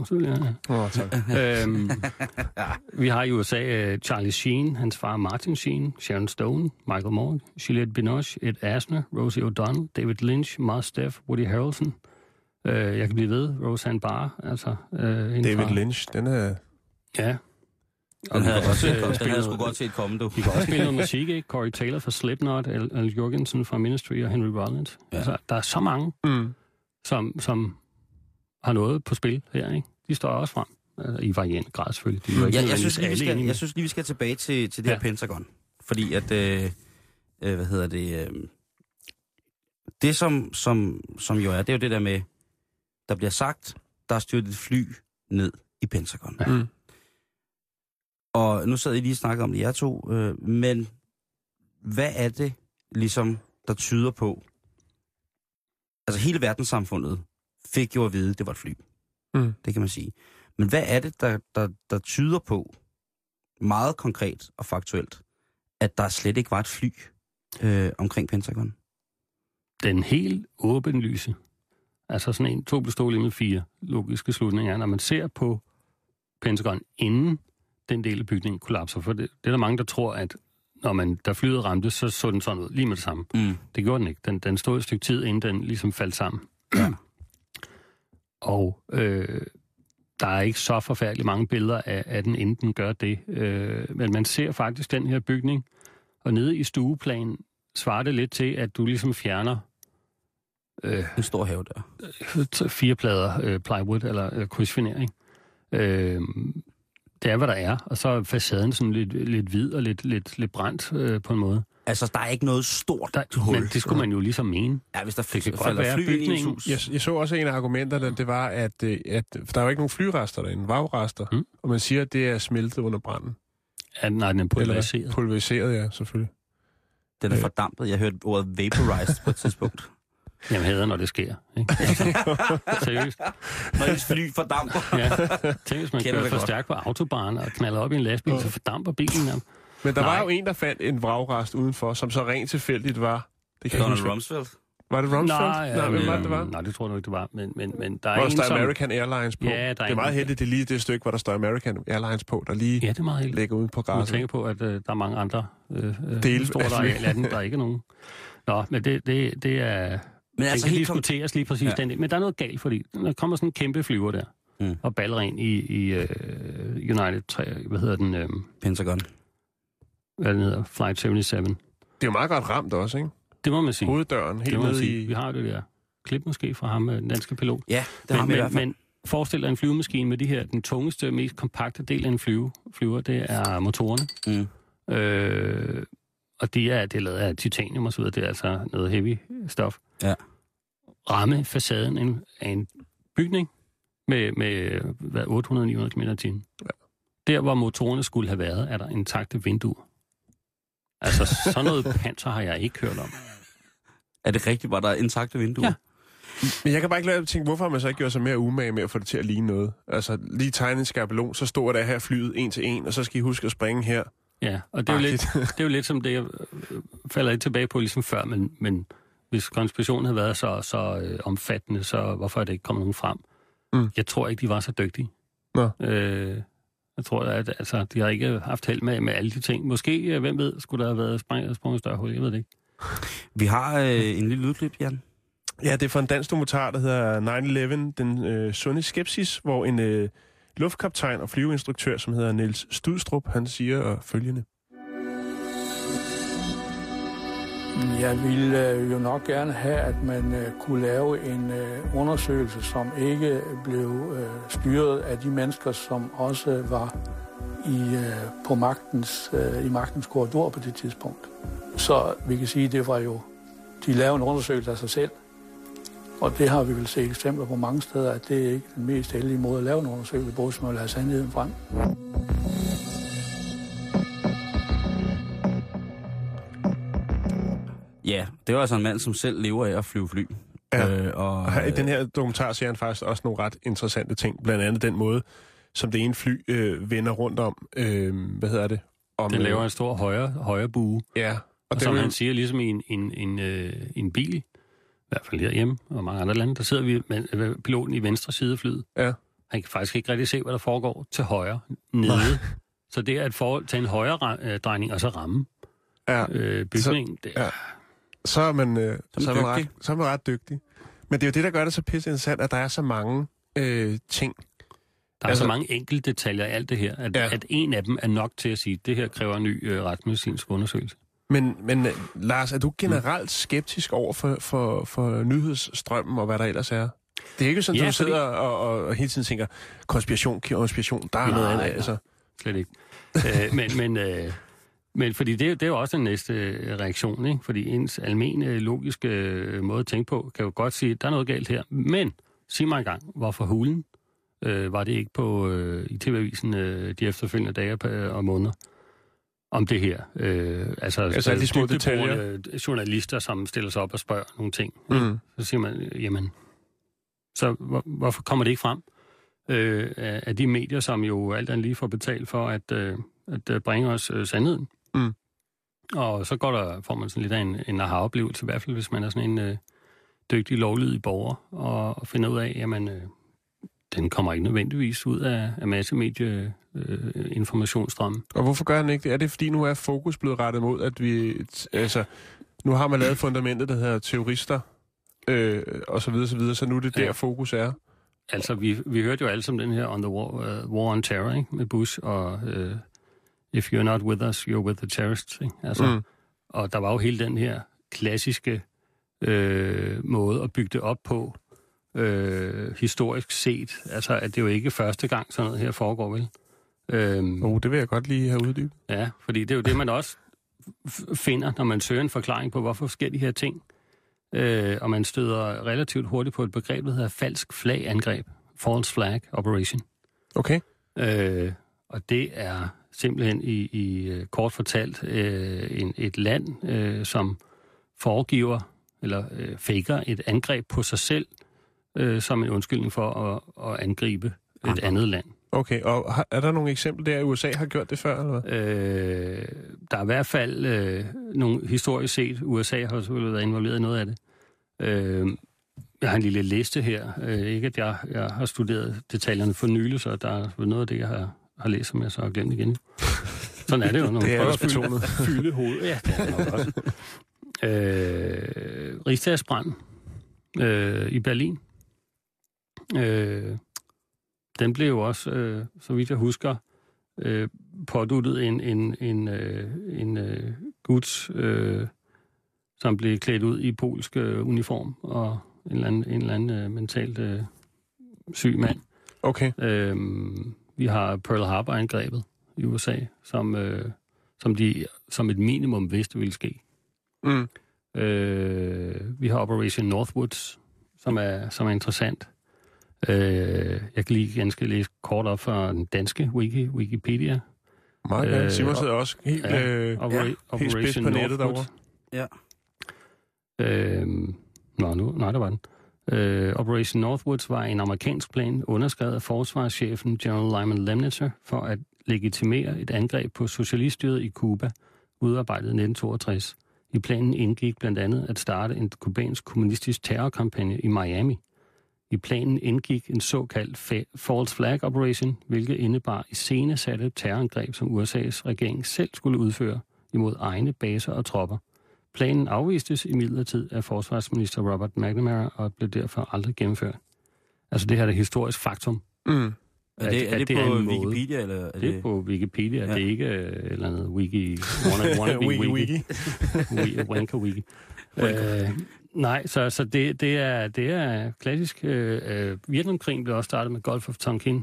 Vi har i USA Charlie Sheen, hans far Martin Sheen, Sharon Stone, Michael Moore, Juliette Binoche, Ed Asner, Rosie O'Donnell, David Lynch, Mos Def, Woody Harrelson. Jeg kan blive ved, Roseanne Barr, altså... David Lynch, den er... Ja. Den havde sgu godt set komme, du. Vi kan også spille noget musik, ikke? Corey Taylor fra Slipknot, Al Jorgensen fra Ministry og Henry Rollins. Ja. Altså, der er så mange, som har noget på spil her, ikke? De står også frem. Altså, i varierende grad selvfølgelig. Jeg synes lige, vi skal tilbage til det her Pentagon. Fordi at, det som jo er, det er jo det der med, der bliver sagt, der er styrtet et fly ned i Pentagon. Ja. Og nu sad I lige og snakkede om det, jer to, men hvad er det ligesom, der tyder på, altså hele verdenssamfundet fik jo at vide, det var et fly. Det kan man sige. Men hvad er det, der tyder på, meget konkret og faktuelt, at der slet ikke var et fly omkring Pentagon? Den helt åbenlyse, altså sådan en 2 + 2 = 4 logiske slutning er, når man ser på Pentagon inden den del af bygningen kollapser. For det er der mange, der tror, at da flyet ramte, så den sådan ud lige med det samme. Det gjorde den ikke. Den stod et stykke tid, inden den ligesom faldt sammen. Ja. Og der er ikke så forfærdeligt mange billeder af den, inden den gør det. Men man ser faktisk den her bygning, og nede i stueplanen svarer det lidt til, at du ligesom fjerner en stor have der. 4 plader plywood eller krydsfinering. Det er, hvad der er, og så er facaden sådan lidt hvid og lidt brændt på en måde. Altså, der er ikke noget stort hul. Men det skulle man jo ligesom mene. Ja, hvis der falder fly ind i hus. Jeg så også en af argumenterne, det var, at der er jo ikke nogen flyrester derinde, vragrester, og man siger, at det er smeltet under branden. Ja, nej, den er pulveriseret. Eller pulveriseret, ja, selvfølgelig. Den er fordampet. Jeg hørte ordet vaporized på et tidspunkt. Jamen, hedder, når det sker. Ikke? Seriøst. Når et fly fordamper. Ja. Tænk, hvis man kører for stærkt på autobahn og knalder op i en lastbil, så fordamper bilen. Jamen. Men der var jo en, der fandt en vragrest udenfor, som så rent tilfældigt var... Det kan Donald Rumsfeld. Var det Rumsfeld? Nej, hvem var det, det var? Nej, det tror jeg ikke, det var. Men der er hvor en, der står American Airlines på. Ja, det er meget heldigt, det er lige det stykke, hvor der står American Airlines på, der lige det er meget ligger ude på græsset. Jeg tænker på, at der er mange andre store arealer, der ikke er nogen. Nå, men det er... Men altså, kan diskuteres lige præcis den. Men der er noget galt, fordi der kommer sådan en kæmpe flyver der, og baller ind i United, hvad hedder den? Pentagon. Hvad den hedder? Flight 77. Det er jo meget godt ramt også, ikke? Det må man sige. Hoveddøren, helt nede i... Vi har det der klip måske fra ham, den danske pilot. Ja, det har vi i hvert fald. Men forestil dig en flyvemaskine med den tungeste, mest kompakte del af en flyver, det er motorerne. Og det er lavet af titanium og så videre, det er altså noget heavy stof. Ja. Ramme facaden af en bygning med 800-900 km/t. Ja. Der, hvor motorerne skulle have været, er der intakte vinduer. Altså, sådan noget panser har jeg ikke hørt om. Er det rigtigt, var der intakte vinduer? Ja. Men jeg kan bare ikke lade at tænke, hvorfor har man så ikke gjort sig mere umage med at få det til at ligne noget? Altså, lige tegne en skabelon, så står der her flyet 1 til 1, og så skal I huske at springe her. Ja, og det er jo lidt som det, jeg falder lidt tilbage på ligesom før, men hvis konspirationen havde været så omfattende, så hvorfor er det ikke kommet nogen frem? Jeg tror ikke, de var så dygtige. Nå. Jeg tror, at de har ikke haft held med alle de ting. Måske, hvem ved, skulle der have været sprunget større hul, jeg ved det ikke. Vi har en lille udklip, Jan. Ja, det er fra en dansk dokumentar, der hedder 9/11, den sunde skepsis, hvor en luftkaptajn og flyveinstruktør, som hedder Niels Studstrup, han siger følgende. Jeg ville jo nok gerne have, at man kunne lave en undersøgelse, som ikke blev styret af de mennesker, som også var i magtens korridor på det tidspunkt. Så vi kan sige, at det var jo, de lavede en undersøgelse af sig selv. Og det har vi vel set eksempler på mange steder, at det er ikke den mest heldige måde at lave en undersøgelse, både som at lade sandheden frem. Ja, det var altså en mand, som selv lever af at flyve fly. Ja. Og i den her dokumentar ser han faktisk også nogle ret interessante ting. Blandt andet den måde, som det ene fly vender rundt om. Hvad hedder det? Den laver en stor højre bue. Ja. Og som han siger, ligesom i en bil, i hvert fald herhjemme og mange andre lande, der sidder vi med piloten i venstre side af flyet. Ja. Han kan faktisk ikke rigtig se, hvad der foregår til højre, nede. Så det er et forhold til en højre drejning, og så ramme bygningen. Så er man ret dygtig. Men det er jo det, der gør det så pisse interessant, at der er så mange ting, Der er så mange enkelte detaljer i alt det her, at en af dem er nok til at sige, at det her kræver en ny retsmedicinsk undersøgelse. Men Lars, er du generelt skeptisk over for nyhedsstrømmen og hvad der ellers er? Det er ikke sådan, at du sidder og hele tiden tænker, konspiration, der er noget andet. Altså. Slet ikke. Men fordi det er jo også den næste reaktion, ikke? Fordi ens almene logiske måde at tænke på, kan jo godt sige, at der er noget galt her. Men sig mig engang, hvorfor hulen var det ikke på i TV-avisen de efterfølgende dage og måneder om det her? Altså de små detaljer. Journalister, som stiller sig op og spørger nogle ting. Så siger man, jamen, så hvorfor kommer det ikke frem? Af de medier, som jo alt andet lige får betalt for at bringe os sandheden. Og så får man sådan lidt af en aha-oplevelse, i hvert fald hvis man er sådan en dygtig, lovlydig borger, og finder ud af, jamen, den kommer ikke nødvendigvis ud af massemedie-informationsstrømmen. Og hvorfor gør den ikke det? Er det, fordi nu er fokus blevet rettet mod, at vi... Altså, nu har man lavet fundamentet, der hedder terrorister, og så videre, så nu er det der, fokus er. Altså, vi hørte jo alle som den her on the war on terror, ikke? Med Bush, og if you're not with us, you're with the terrorists, ikke? Altså, og der var jo hele den her klassiske måde at bygge det op på, historisk set. Altså, at det jo ikke første gang, sådan noget her foregår, vel? Det vil jeg godt lige have uddybet. Ja, fordi det er jo det, man også finder, når man søger en forklaring på, hvorfor sker de her ting. Og man støder relativt hurtigt på et begreb, der hedder falsk flagangreb. False flag operation. Okay. Og det er simpelthen i kort fortalt et land, som foregiver eller faker et angreb på sig selv som en undskyldning for at angribe et andet land. Okay, og er der nogle eksempler der, at USA har gjort det før, eller hvad? Der er i hvert fald nogle historisk set. USA har selvfølgelig været involveret i noget af det. Jeg har en lille liste her. Ikke at jeg har studeret detaljerne for nylig, så der er noget af det, jeg har læst, som jeg så har glemt igen. Sådan er det jo, når man prøver at fylde hovedet. Ja, det er nok også. Rigsdagsbrand i Berlin. Den blev jo også, så vidt jeg husker, påduttet en gut, som blev klædt ud i polsk uniform, og en eller anden mentalt syg mand. Okay. Vi har Pearl Harbor-angrebet i USA, som de som et minimum vidste ville ske. Vi har Operation Northwoods, som er interessant. Jeg kan lige ganske læse kort op fra den danske Wikipedia. Meget gerne. Simon sidder også helt spids på nettet derovre. Ja. Nej, der var den. Operation Northwoods var en amerikansk plan, underskrevet af forsvarschefen General Lyman Lemnitzer, for at legitimere et angreb på socialiststyret i Cuba, udarbejdet i 1962. I planen indgik blandt andet at starte en kubansk kommunistisk terrorkampagne i Miami. I planen indgik en såkaldt false flag operation, hvilket indebar iscenesatte terrorangreb, som USA's regering selv skulle udføre imod egne baser og tropper. Planen afvistes imidlertid af forsvarsminister Robert McNamara og blev derfor aldrig gennemført. Altså det her er et historisk faktum. Er det på Wikipedia? Eller det er på Wikipedia. Ja. Det er ikke eller andet wiki. Wanker wiki. Nej, så det er klassisk. Vietnamkrigen blev også startet med Gulf of Tonkin.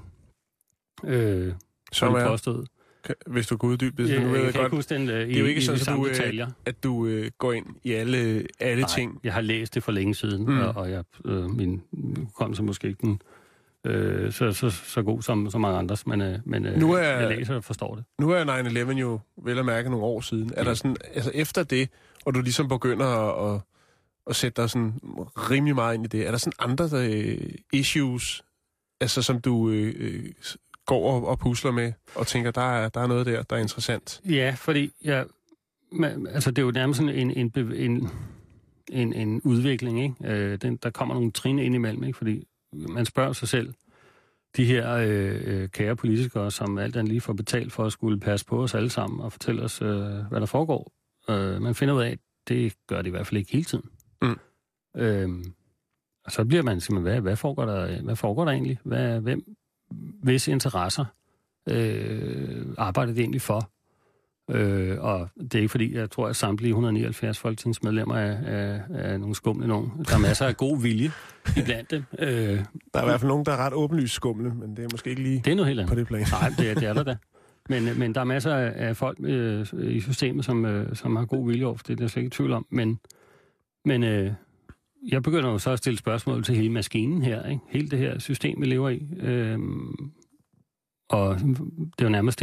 Som er påstået. Hvis du kan uddybe det. Jeg kan ikke huske den det er jo ikke sådan, at du går ind i alle ting. Jeg har læst det for længe siden, og jeg min kom så måske ikke den så god som mange andres, men jeg læser og forstår det. Nu er 9/11 jo vel at mærke nogle år siden. Er der sådan, altså efter det, og du ligesom begynder at sætte dig sådan rimelig meget ind i det, er der sådan andre issues, altså som du går og pusler med, og tænker, der er noget der er interessant? Ja, fordi altså det er jo nærmest sådan en udvikling, ikke? Der kommer nogle trin ind imellem, ikke? Fordi man spørger sig selv, de her kære politikere, som alt andet lige får betalt for at skulle passe på os alle sammen og fortælle os, hvad der foregår. Man finder ud af, at det gør det i hvert fald ikke hele tiden. Og så bliver man simpelthen, hvad foregår der egentlig? hvis interesser arbejder det egentlig for. Og det er ikke fordi, jeg tror, at samtlige 179 folketingsmedlemmer er nogle skumle nogen. Der er masser af god vilje iblandt dem. Der er i hvert fald nogen, der er ret åbenlyst skumle, men det er måske ikke lige det er noget helt andet på det plan. Nej, det er der da. Men der er masser af folk i systemet, som har god vilje over, det er der slet ikke i tvivl om. Men jeg begynder jo så at stille spørgsmål til hele maskinen her, ikke? Hele det her system, vi lever i. Og det er jo nærmest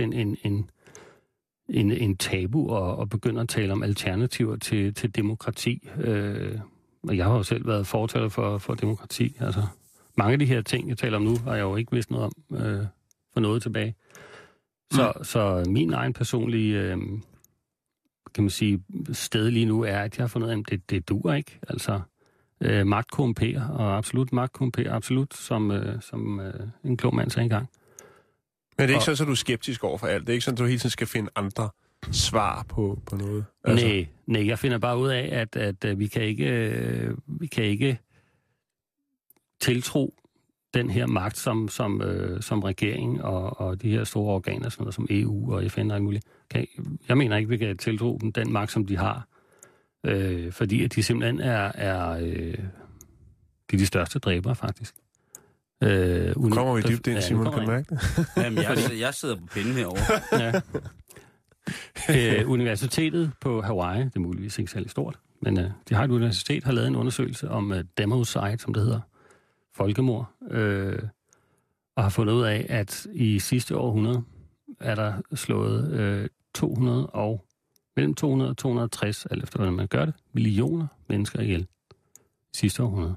en tabu at begynde at tale om alternativer til demokrati. Og jeg har jo selv været fortaler for demokrati. Altså, mange af de her ting, jeg taler om nu, har jeg jo ikke vidst noget om for noget tilbage. Så min egen personlige, kan man sige, sted lige nu er, at jeg har fundet ud af, at det duer ikke. Altså, magt korrumperer, og absolut magt korrumperer, absolut, som en klog mand sagde engang. Men det er ikke sådan, at du er skeptisk over for alt? Det er ikke sådan, at du hele tiden skal finde andre svar på noget? Altså. Nej, jeg finder bare ud af, at vi kan ikke tiltro den her magt, som regering og de her store organer, sådan noget, som EU og FN og alt muligt. Jeg mener ikke, vi kan tiltro dem den magt, som de har. Fordi at de simpelthen er de største dræbere, faktisk. Kommer vi dybt ind, Simon, kan du mærke det? Jamen, jeg sidder på pinden herovre. Ja. Universitetet på Hawaii, det er muligvis ikke særlig stort, men de har et universitet, har lavet en undersøgelse om democide, som det hedder, folkemord, og har fundet ud af, at i sidste århundrede er der slået mellem 200 og 260, alt efter hvordan man gør det, millioner mennesker ihjel i sidste århundrede.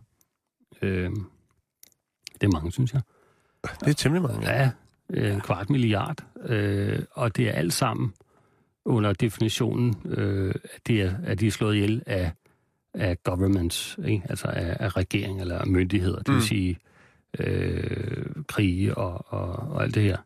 Det er mange, synes jeg. Det er temmelig mange. Ja, 250 milliard. Og det er alt sammen under definitionen, at de er slået ihjel af governments, ikke? Altså af regering eller myndigheder, det vil sige krige og alt det her.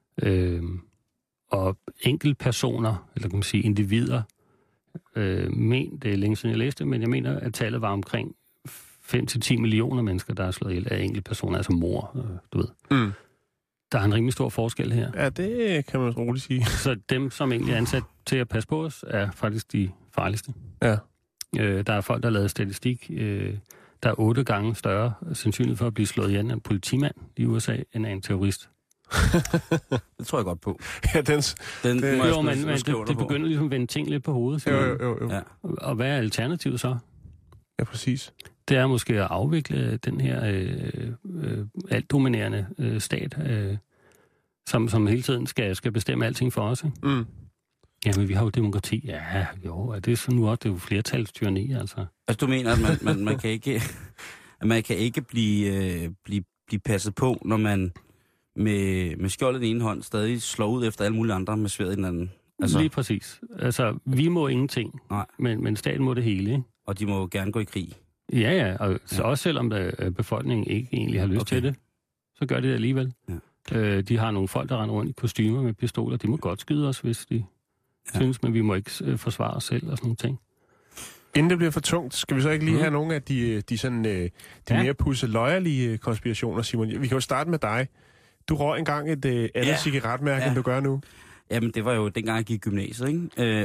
Og enkeltpersoner, eller kan man sige individer, det er længe siden jeg læste, men jeg mener, at tallet var omkring 5-10 millioner mennesker, der er slået ihjel af enkeltpersoner, altså mor, du ved. Mm. Der er en rimelig stor forskel her. Ja, det kan man roligt sige. Så dem, som egentlig er ansat til at passe på os, er faktisk de farligste. Ja. Der er folk, der har lavet statistik. Der er 8 gange større sandsynlighed for at blive slået ihjel af en politimand i USA, end af en terrorist. Det tror jeg godt på. Ja, det begynder ligesom at vende ting lidt på hovedet. Jo. Ja. Og hvad er alternativet så? Ja, præcis. Det er måske at afvikle den her altdominerende stat, som hele tiden skal bestemme alting for os. Ikke? Mm. Jamen, vi har jo demokrati. Ja, jo, er det så nu også? Det er jo flertalstyranni, altså. Altså, du mener, at man kan ikke blive passet på, når man med skjoldet i den ene hånd stadig slår ud efter alle mulige andre med sværdet i den anden? Altså. Lige præcis. Altså, vi må ingenting, men staten må det hele, ikke? Og de må gerne gå i krig. Ja, og så også selvom befolkningen ikke egentlig har lyst til det, så gør de det alligevel. Ja. De har nogle folk, der render rundt i kostymer med pistoler. De må godt skyde os, hvis de synes, men vi må ikke forsvare os selv og sådan nogle ting. Inden det bliver for tungt, skal vi så ikke lige have nogle af de mere pusseløjerlige konspirationer, Simon? Vi kan jo starte med dig. Du røg engang et andet cigaretmærke, end du gør nu. Jamen, det var jo dengang, jeg gik i gymnasiet, ikke?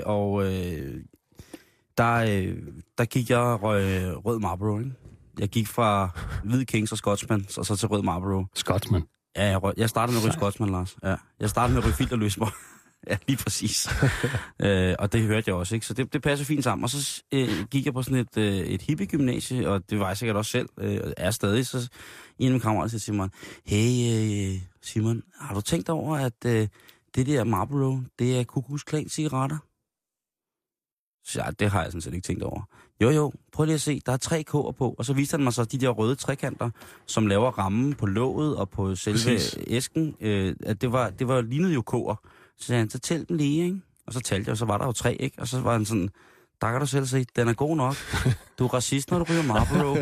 Der gik jeg rød Marlboro, ikke? Jeg gik fra hvid Kings og Scotsman, og så til rød Marlboro. Scotsman? Ja, jeg startede med rød Scotsman, Lars. Ja. Jeg startede med rød filterløsmer. Ja, lige præcis. Og det hørte jeg også, ikke? Så det passer fint sammen. Og så gik jeg på sådan et hippie-gymnasie, og det var jeg sikkert også selv, er stadig. Så en af mine kammerater siger til mig, hey Simon, har du tænkt over, at det der Marlboro, det er Ku Klux Klan cigaretter? Så ja, det har jeg sådan set ikke tænkt over. Jo, prøv lige at se, der er 3 K'er på, og så viste han mig så de der røde trekanter, som laver rammen på låget og på selve æsken. At det var lignede jo K'er. Så sagde han, så tæl dem lige, ikke? Og så talte jeg, og så var der jo 3, ikke? Og så var han sådan, der kan du selv se, den er god nok. Du er racist, når du ryger Marlboro.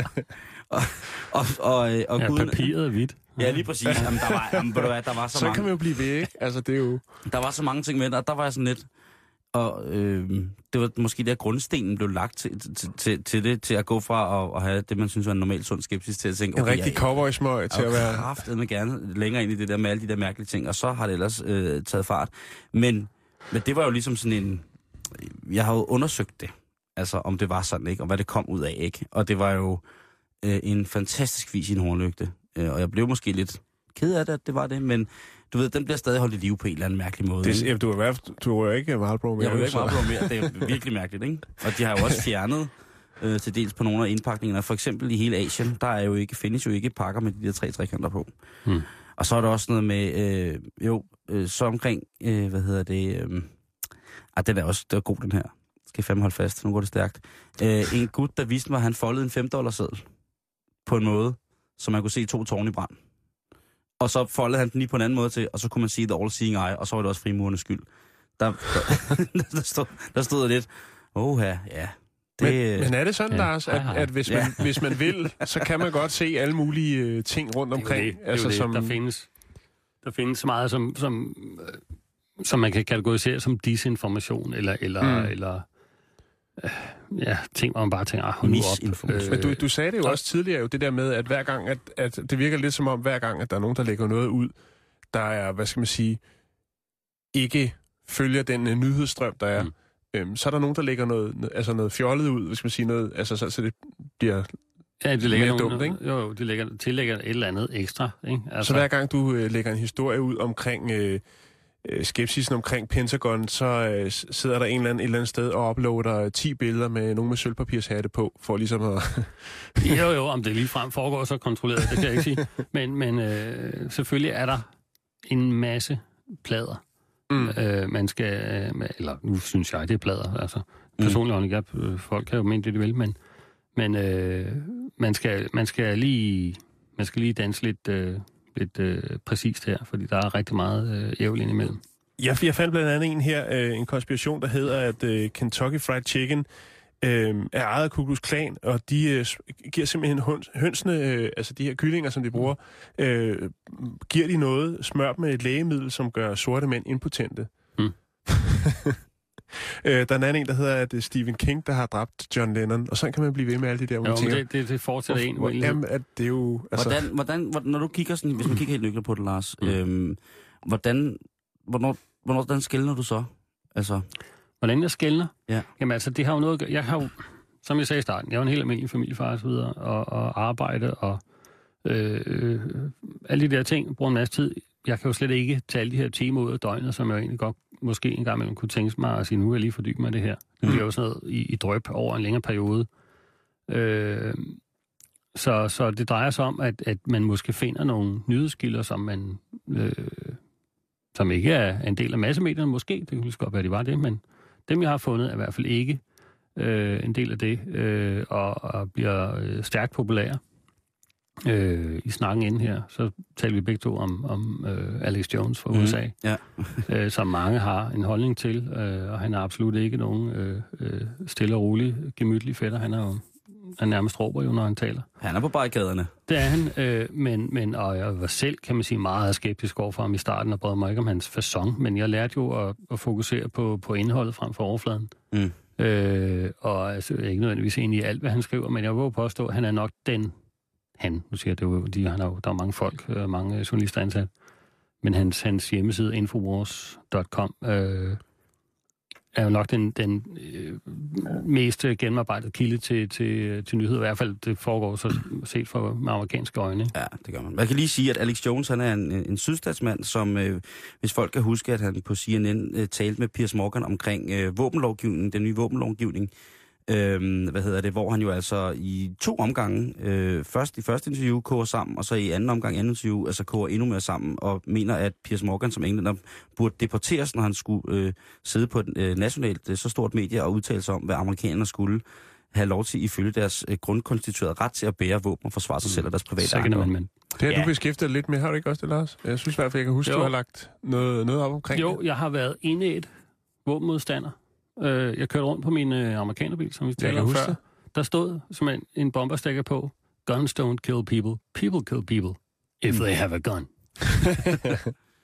og ja, guden, papiret er hvidt. Ja, lige præcis. Jamen, der var så mange. Så kan man jo blive ved, ikke? Altså, det er jo... Der var så mange ting med, og der var jeg sådan lidt... Og det var måske der grundstenen blev lagt til det, til at gå fra at have det, man synes var en normal sund skepsis, til at tænke, en rigtig cowboy-smøg til at være... Jeg har kraftedeme gerne længere ind i det der med alle de der mærkelige ting, og så har det ellers taget fart. Men det var jo ligesom sådan en... Jeg har jo undersøgt det, altså om det var sådan, ikke? Og hvad det kom ud af, ikke? Og det var jo en fantastisk vis i en hornlygte. Og jeg blev måske lidt ked af det, at det var det, men du ved, den bliver stadig holdt i live på en eller anden mærkelig måde. Du er jo ikke Marlboro mere. Jeg er jo ikke Marlboro mere, det er virkelig mærkeligt, ikke? Og de har jo også fjernet til dels på nogle af indpakningerne. For eksempel i hele Asien, der er jo ikke, findes jo ikke pakker med de der 3 trekanter på. Og så er der også noget med, så omkring, den er også, det var god den her. Skal jeg fandme holde fast, nu går det stærkt. En gut, der viste mig, at han foldede en $5-seddel på en måde, så man kunne se 2 tårne i brand. Og så foldede han den lige på en anden måde til, og så kunne man sige the all-seeing eye, og så var det også frimurernes skyld. Der stod der lidt, ja. Men er det sådan, Lars, at hvis man vil, så kan man godt se alle mulige ting rundt omkring? Der findes meget, som man kan kategorisere som disinformation, eller ting, hvor man bare tænker, misinformation. Men du sagde det jo også tidligere, jo, det der med, at hver gang, at det virker lidt som om, hver gang, at der er nogen, der lægger noget ud, der er, hvad skal man sige, ikke følger den nyhedsstrøm, der er, så er der nogen, der lægger noget fjollet ud, hvad skal man sige, noget, altså så det bliver... Ja, det lægger dumt, ikke? Jo, de tillægger et eller andet ekstra, ikke? Altså... Så hver gang du lægger en historie ud omkring skepsisen omkring Pentagon, så sidder der et eller andet sted og uploader 10 billeder med nogen med sølvpapirshatte på, for ligesom at... jo, om det ligefrem foregår så kontrolleret, det kan jeg ikke sige. Men selvfølgelig er der en masse plader. Man skal... eller nu synes jeg, det er plader, altså. Personligt håndicap, folk kan jo mene det, de vil, men man skal lige danse lidt præcist her, fordi der er rigtig meget ævl ind imellem. Jeg fandt blandt andet en her, en konspiration, der hedder, at Kentucky Fried Chicken er ejet af Ku Klux Klan, og de giver simpelthen hønsene, altså de her kyllinger, som de bruger, giver de noget, smør med et lægemiddel, som gør sorte mænd impotente. Der er en anden, der hedder, at det er Stephen King, der har dræbt John Lennon, og sådan kan man blive ved med alle de der, hvor tænker, det fortsætter en. Jamen, at det er jo... Altså... Hvordan, når du kigger sådan, hvis man kigger helt nøgler på det, Lars, hvordan skelner du så? Altså... Hvordan jeg skelner? Ja. Jamen altså, det har jo noget... Jeg har jo, som jeg sagde i starten, jeg er jo en helt almindelig familiefar og så videre, og arbejde, og alle de der ting, bruger en masse tid. Jeg kan jo slet ikke tage alle de her timer ud af døgnet, som jeg egentlig godt måske en gang imellem kunne tænke mig at sige, nu er jeg lige fordybe mig det her. Det bliver jo sådan noget i drøb over en længere periode. Så det drejer sig om, at man måske finder nogle nyhedskilder, som ikke er en del af massemedierne, måske. Det kunne godt være, det var det, men dem, jeg har fundet, er i hvert fald ikke en del af det, og bliver stærkt populære. I snakken inden her, så taler vi begge to om Alex Jones fra USA, som mange har en holdning til, og han er absolut ikke nogen stille og rolig, gemytlig fætter. Han nærmest råber jo, når han taler. Han er på barrikaderne. Det er han, og jeg var selv, kan man sige, meget skeptisk overfor ham i starten, og brød mig ikke om hans facon, men jeg lærte jo at fokusere på indholdet frem for overfladen. Og altså, ikke nødvendigvis enig i alt, hvad han skriver, men jeg vil jo påstå, at han er nok nu siger det jo, der er mange folk, mange journalister ansat, men hans hjemmeside, infowars.com, er jo nok den mest gennemarbejdede kilde til nyheder. I hvert fald, det foregår så set fra med amerikanske øjne. Ja, det gør man. Man kan lige sige, at Alex Jones, han er en sydstatsmand, som, hvis folk kan huske, at han på CNN talte med Piers Morgan omkring våbenlovgivningen, den nye våbenlovgivning, hvor han jo altså i 2 omgange, først i første interview koger sammen, og så i anden omgang anden interview, altså koger endnu mere sammen, og mener, at Piers Morgan som englænder burde deporteres, når han skulle sidde på et nationalt så stort medie og udtale sig om, hvad amerikanerne skulle have lov til ifølge deres grundkonstituerede ret til at bære våben og forsvare sig selv og deres private ejendom. Det har du beskæftiget lidt med, har du ikke også det, Lars? Jeg synes i hvert fald, jeg kan huske, du har lagt noget op omkring det. Jo, jeg har været indædt våbenmodstander. Jeg kørte rundt på min amerikanerbil, som vi talte om før. Der stod simpelthen en bomberstikker på. Guns don't kill people. People kill people if they have a gun.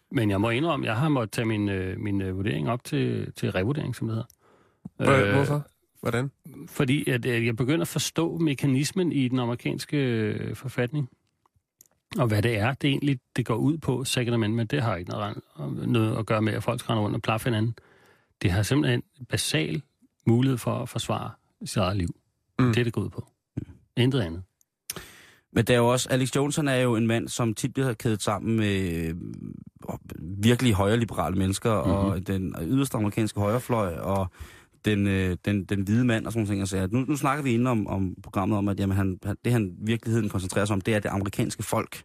Men jeg må indrømme, jeg har måttet tage min vurdering op til revurdering, som det hedder. Hvorfor? Hvordan? Fordi at jeg begynder at forstå mekanismen i den amerikanske forfatning. Og hvad det er, det egentlig det går ud på, Second Amendment, det har ikke noget at gøre med, at folk render rundt og plaffer hinanden. Det har simpelthen en basal mulighed for at forsvare sit eget liv. Det går ud på. Intet andet. Men der er jo også, Alex Jones, han er jo en mand, som tit bliver kædet sammen med virkelig højreliberale mennesker, og den yderste amerikanske højrefløj, og den hvide mand og sådan nogle ting. Altså, nu snakker vi inde om programmet om, at jamen, det han virkeligheden koncentrerer sig om, det er det amerikanske folk.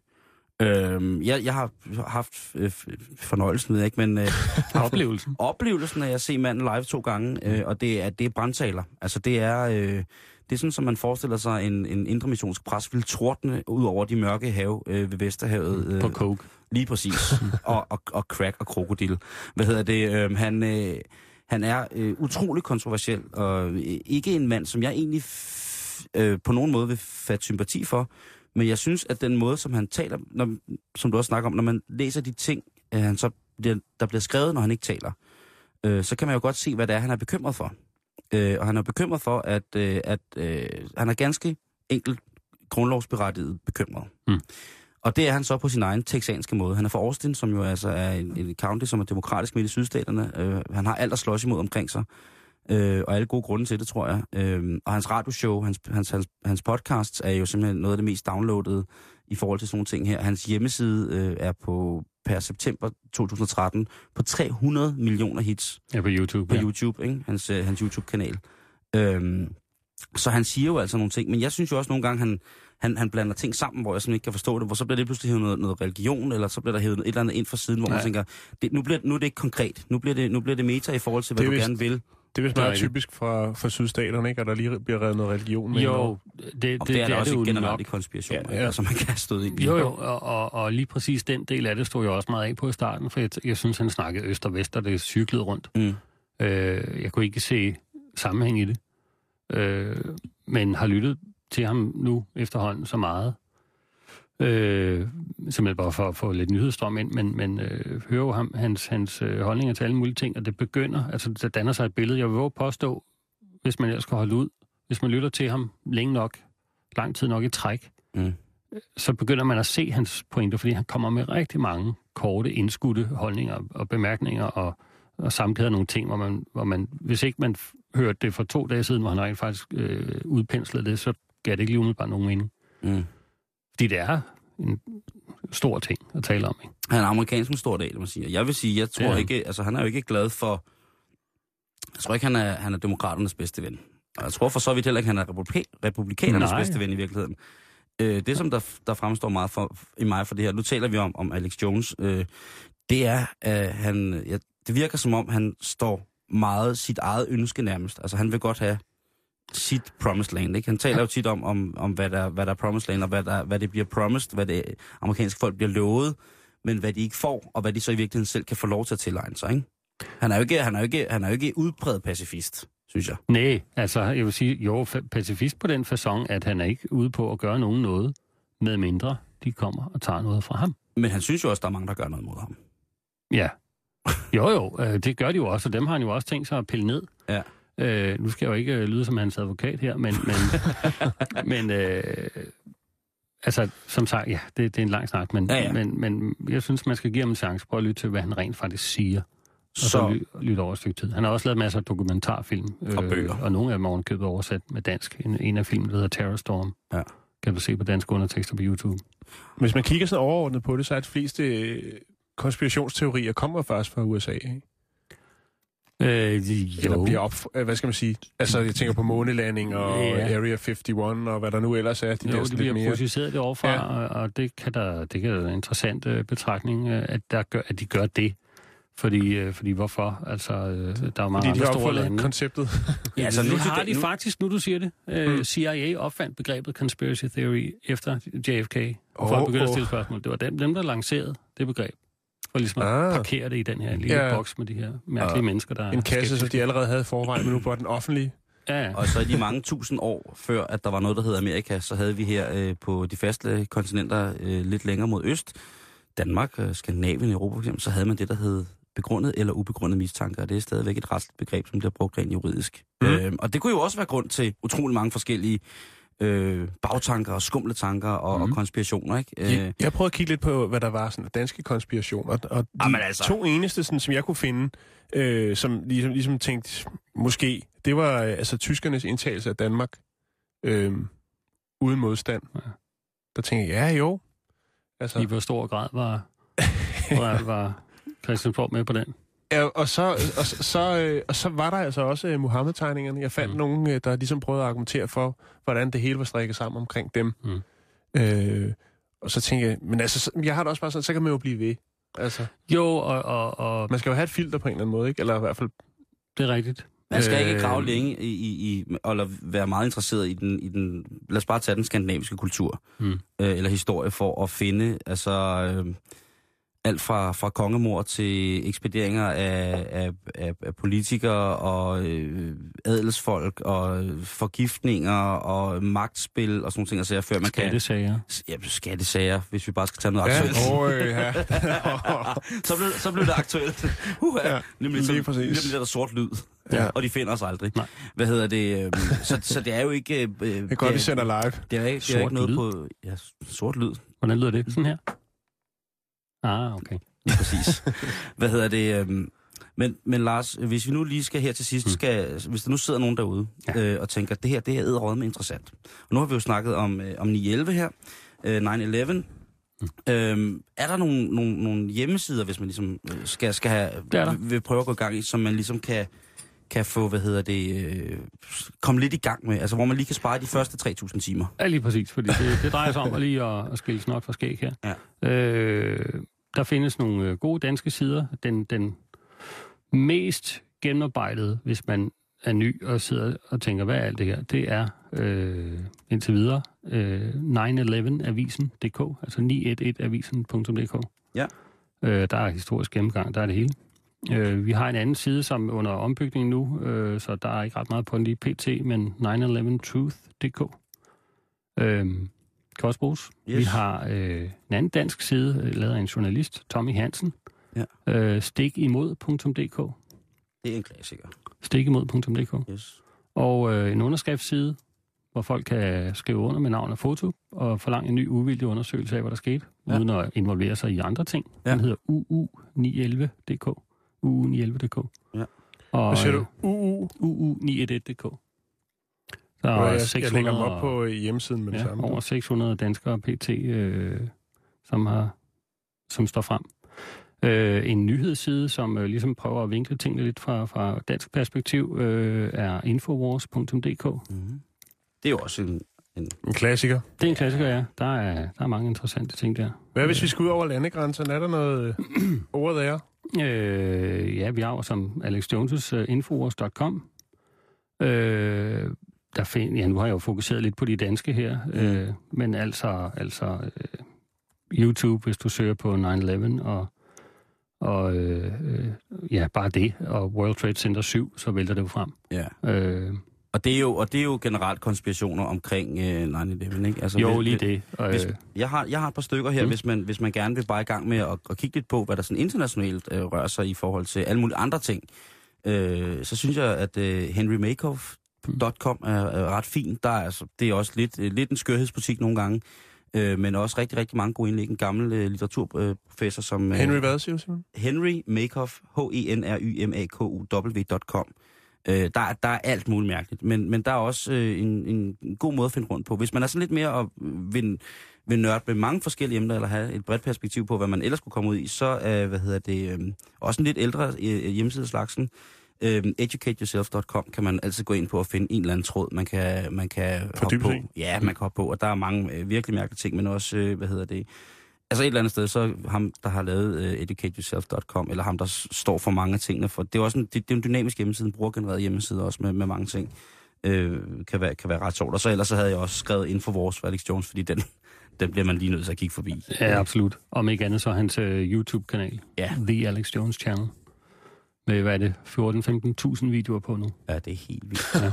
Jeg har haft fornøjelsen, ved jeg ikke, men oplevelsen af at se manden live 2 gange, og det er brandtaler. Altså det er sådan, som man forestiller sig en indremissionsk præst ville tordne ud over de mørke have ved Vesterhavet. På coke. Lige præcis. og crack og krokodil. Hvad hedder det? Han er utrolig kontroversiel, og ikke en mand, som jeg egentlig på nogen måde vil fatte sympati for. Men jeg synes, at den måde, som han taler, som du også snakker om, når man læser de ting, der bliver skrevet, når han ikke taler, så kan man jo godt se, hvad det er, han er bekymret for. Og han er bekymret for, at han er ganske enkelt grundlovsberettiget bekymret. Og det er han så på sin egen texanske måde. Han er fra Austin, som jo altså er en county, som er demokratisk midt i sydstaterne. Han har alt at slås imod omkring sig. Og alle gode grunde til det, tror jeg. Og hans radioshow, hans podcasts er jo simpelthen noget af det mest downloadede i forhold til sådan nogle ting her. Hans hjemmeside er per september 2013 på 300 millioner hits. Ja, på YouTube. På YouTube, ikke? Hans YouTube-kanal. Så han siger jo altså nogle ting, men jeg synes jo også nogle gange, han blander ting sammen, hvor jeg simpelthen ikke kan forstå det, hvor så bliver det pludselig hævet noget religion, eller så bliver der hævet et eller andet ind fra siden, hvor man tænker, nu er det ikke konkret. Nu bliver det meta i forhold til, hvad du gerne vil. Det er vist meget typisk fra sydstaterne, ikke? At der lige bliver reddet noget religion med. Jo, det er der også generelt i konspiration, altså man kan støde ind i. Jo, og lige præcis den del af det stod jeg også meget af på i starten, for jeg synes, han snakkede øst og vest, og det cyklede rundt. Jeg kunne ikke se sammenhæng i det, men har lyttet til ham nu efterhånden så meget, simpelthen bare for at få lidt nyhedsstrøm ind, men hører jo hans holdninger til alle mulige ting, og det begynder, altså der danner sig et billede, jeg vil våge påstå, hvis man ellers skal holde ud, hvis man lytter til ham lang tid nok i træk, så begynder man at se hans pointer, fordi han kommer med rigtig mange korte, indskudte holdninger og bemærkninger, og samtidig nogle ting, hvor man hvis ikke man hørte det for 2 dage siden, hvor han rent faktisk udpenslede det, så gav det ikke lige umiddelbart nogen mening. Fordi det er en stor ting at tale om, ikke? Han er amerikansk en stor dag, det man siger. Jeg vil sige, jeg tror ikke, altså han er jo ikke glad for, jeg tror ikke, han er demokraternes bedste ven. Og jeg tror for så vidt heller ikke, han er republikanernes bedste ven i virkeligheden. Det, som der fremstår meget i mig for det her, nu taler vi om Alex Jones, det er, det virker som om, han står meget sit eget ønske nærmest. Altså han vil godt have sit promised land, ikke? Han taler jo tit om hvad der er promised land, og hvad det bliver promised, hvad det amerikanske folk bliver lovet, men hvad de ikke får, og hvad de så i virkeligheden selv kan få lov til at tilegne sig, ikke? Han er jo ikke udpræget pacifist, synes jeg. Nej, altså jeg vil sige, jo, pacifist på den facon, at han er ikke ude på at gøre nogen noget, med mindre de kommer og tager noget fra ham. Men han synes jo også, der er mange, der gør noget mod ham. Ja. Jo, det gør de jo også, og dem har han jo også tænkt sig at pille ned. Ja. Nu skal jeg jo ikke lyde som hans advokat her, men altså, som sagt, ja, det er en lang snak, men jeg synes, man skal give ham en chance på at lytte til, hvad han rent faktisk siger. Og så lytte over et stykke tid. Han har også lavet masser af dokumentarfilm. Og bøger. Og nogle af dem er ovenkøbet oversat med dansk. En af filmen, der hedder Terror Storm. Ja. Kan du se på danske undertekster på YouTube. Hvis man kigger sådan overordnet på det, så er de fleste konspirationsteorier kommer først fra USA, ikke? Jo. Eller bliver hvad skal man sige? Altså, jeg tænker på månelanding og Area 51 og hvad der nu ellers er. Det bliver processeret det overfra, og det kan da en interessant betragtning, at de gør det. Fordi hvorfor? Altså, der er jo mange andre store lande. Konceptet. Ja, altså, nu har de faktisk, nu du siger det, CIA opfandt begrebet conspiracy theory efter JFK. Og folk begyndte at stille spørgsmål. Det var dem der lancerede det begreb. For ligesom at parkere det i den her lille boks med de her mærkelige mennesker, der en kasse, som de allerede havde forvejen, men nu på den offentlige. Ja. Og så i de mange tusind år før, at der var noget, der hed Amerika, så havde vi her på de faste kontinenter lidt længere mod øst, Danmark, Skandinavien, Europa for eksempel, så havde man det, der hed begrundet eller ubegrundet mistanke, og det er stadigvæk et retsligt begreb, som bliver brugt rent juridisk. Og det kunne jo også være grund til utrolig mange forskellige bagtanker og skumle tanker og konspirationer, ikke? Jeg prøvede at kigge lidt på, hvad der var sådan danske konspirationer, og de to eneste, sådan, som jeg kunne finde, som ligesom tænkte, måske, det var altså tyskernes indtagelse af Danmark uden modstand. Ja. Der tænkte jeg, jo. Altså, i hvor stor grad var Christiansborg med på den? Ja, og så var der altså også Muhammed-tegningerne. Jeg fandt nogen, der ligesom prøvede at argumentere for, hvordan det hele var strikket sammen omkring dem. Og så tænkte jeg, men altså, jeg har det også bare sådan, så kan man jo blive ved. Altså, jo, og man skal jo have et filter på en eller anden måde, ikke? Eller i hvert fald... Det er rigtigt. Man skal ikke grave længe eller være meget interesseret i den, lad os bare tage den skandinaviske kultur, eller historie, for at finde, altså... alt fra kongemord til ekspederinger af politikere og adelsfolk og forgiftninger og magtspil og sådan nogle ting, altså før man skattesager. Skattesager, hvis vi bare skal tage noget aktuelt. Så blev det aktuelt. Nemlig er der sort lyd. Ja. Og de finder os aldrig. Nej. Hvad hedder det? Så det er jo ikke... det er godt, vi sender live. Det er ikke noget lyd. På... Ja, sort lyd. Hvordan lyder det? Sådan her? Okay. Ja, præcis. Hvad hedder det? Men Lars, hvis vi nu lige skal her til sidst, hvis der nu sidder nogen derude og tænker, at det her, det er edderrødme interessant. Og nu har vi jo snakket om 9/11 her, 9/11. Er der nogle hjemmesider, hvis man ligesom skal have, vil prøve at gå i gang i, som man ligesom kan få, komme lidt i gang med, altså hvor man lige kan spare de første 3.000 timer? Ja, lige præcis, fordi det drejer sig om at skille snot fra skæg her. Ja. Der findes nogle gode danske sider. Den mest gennemarbejdede, hvis man er ny og sidder og tænker, hvad er alt det her? Det er indtil videre 911avisen.dk, altså 911avisen.dk. Ja. Der er historisk gennemgang, der er det hele. Vi har en anden side, som er under ombygning nu, så der er ikke ret meget på den lige pt, men 911truth.dk. Kan også bruges. Yes. Vi har en anden dansk side, lavet af en journalist, Tommy Hansen. Ja. Stikimod.dk. Det er en klassiker. Stikimod.dk. Yes. Og en underskriftsside, hvor folk kan skrive under med navn og foto, og forlange en ny uvildig undersøgelse af, hvad der skete, uden at involvere sig i andre ting. Ja. Den hedder UU911.dk. UU911.dk. Ja. Og, hvad siger du? UU911.dk. Jeg lægger dem op på hjemmesiden med det samme. Over 600 danskere pt, som står frem. En nyhedsside, som ligesom prøver at vinkle tingene lidt fra dansk perspektiv, er infowars.dk. Mm-hmm. Det er jo også en klassiker. Det er en klassiker, ja. Der er mange interessante ting der. Hvad hvis vi skal ud over landegrænserne? Er der noget ord der? Ja, vi har jo som Alex Jones' infowars.com. Nu har jeg jo fokuseret lidt på de danske her, men altså YouTube, hvis du søger på 9/11 og bare det, og World Trade Center 7, så vælter det jo frem. Ja. Og det er jo generelt konspirationer omkring 9/11, ikke? Altså, jo, lige det. Jeg har et par stykker her, hvis man gerne vil bare i gang med at kigge lidt på, hvad der sådan internationalt rører sig i forhold til alle mulige andre ting. Så synes jeg, at henrymakeoff.com er ret fint. Det er også lidt en skørhedsbutik nogle gange, men også rigtig, rigtig mange gode indlæg. En gammel litteraturprofessor som... Henry hvad, siger du, Simon? Henry Makeoff, henrymakow.com. Der er alt muligt mærkeligt, men der er også en god måde at finde rundt på. Hvis man er sådan lidt mere og vil nørde med mange forskellige emner, eller have et bredt perspektiv på, hvad man ellers kunne komme ud i, så også en lidt ældre hjemmesideslagsen. Educateyourself.com kan man altid gå ind på og finde en eller anden tråd, man kan hoppe på. Ja, man kan hoppe på, og der er mange virkelig mærkelige ting, men også, altså et eller andet sted, så ham, der har lavet educateyourself.com, eller ham, der står for mange af tingene, for det er også det er en dynamisk hjemmeside, en brugergenereret hjemmeside også med mange ting, kan være ret sjovt. Og så ellers så havde jeg også skrevet Infowars for Alex Jones, fordi den bliver man lige nødt til at kigge forbi. Ja, absolut. Om ikke andet så hans YouTube-kanal, The Alex Jones Channel. Med, hvad er det, 14-15.000 videoer på nu. Ja, det er helt vildt.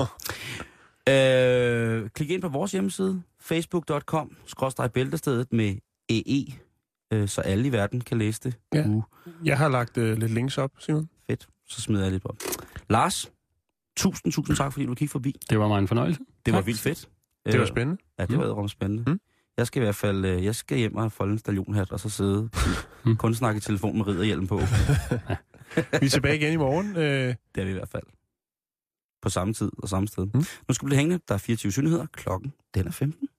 Ja. Klik ind på vores hjemmeside, facebook.com/bæltestedet med EE, så alle i verden kan læse det. Ja. Jeg har lagt lidt links op, Simon. Fedt. Så smider jeg lidt op. Lars, tusind tak, fordi du kiggede forbi. Det var mig en fornøjelse. Det var vildt fedt. Det var spændende. Ja, det var spændende. Jeg skal i hvert fald hjem og folde en stallionhat, og så sidde kun snakke i telefon med ridderhjelm på. Vi er tilbage igen i morgen. Det er vi i hvert fald. På samme tid og samme sted. Nu skal vi blive hængende. Der er 24 nyheder. Klokken, den er 15.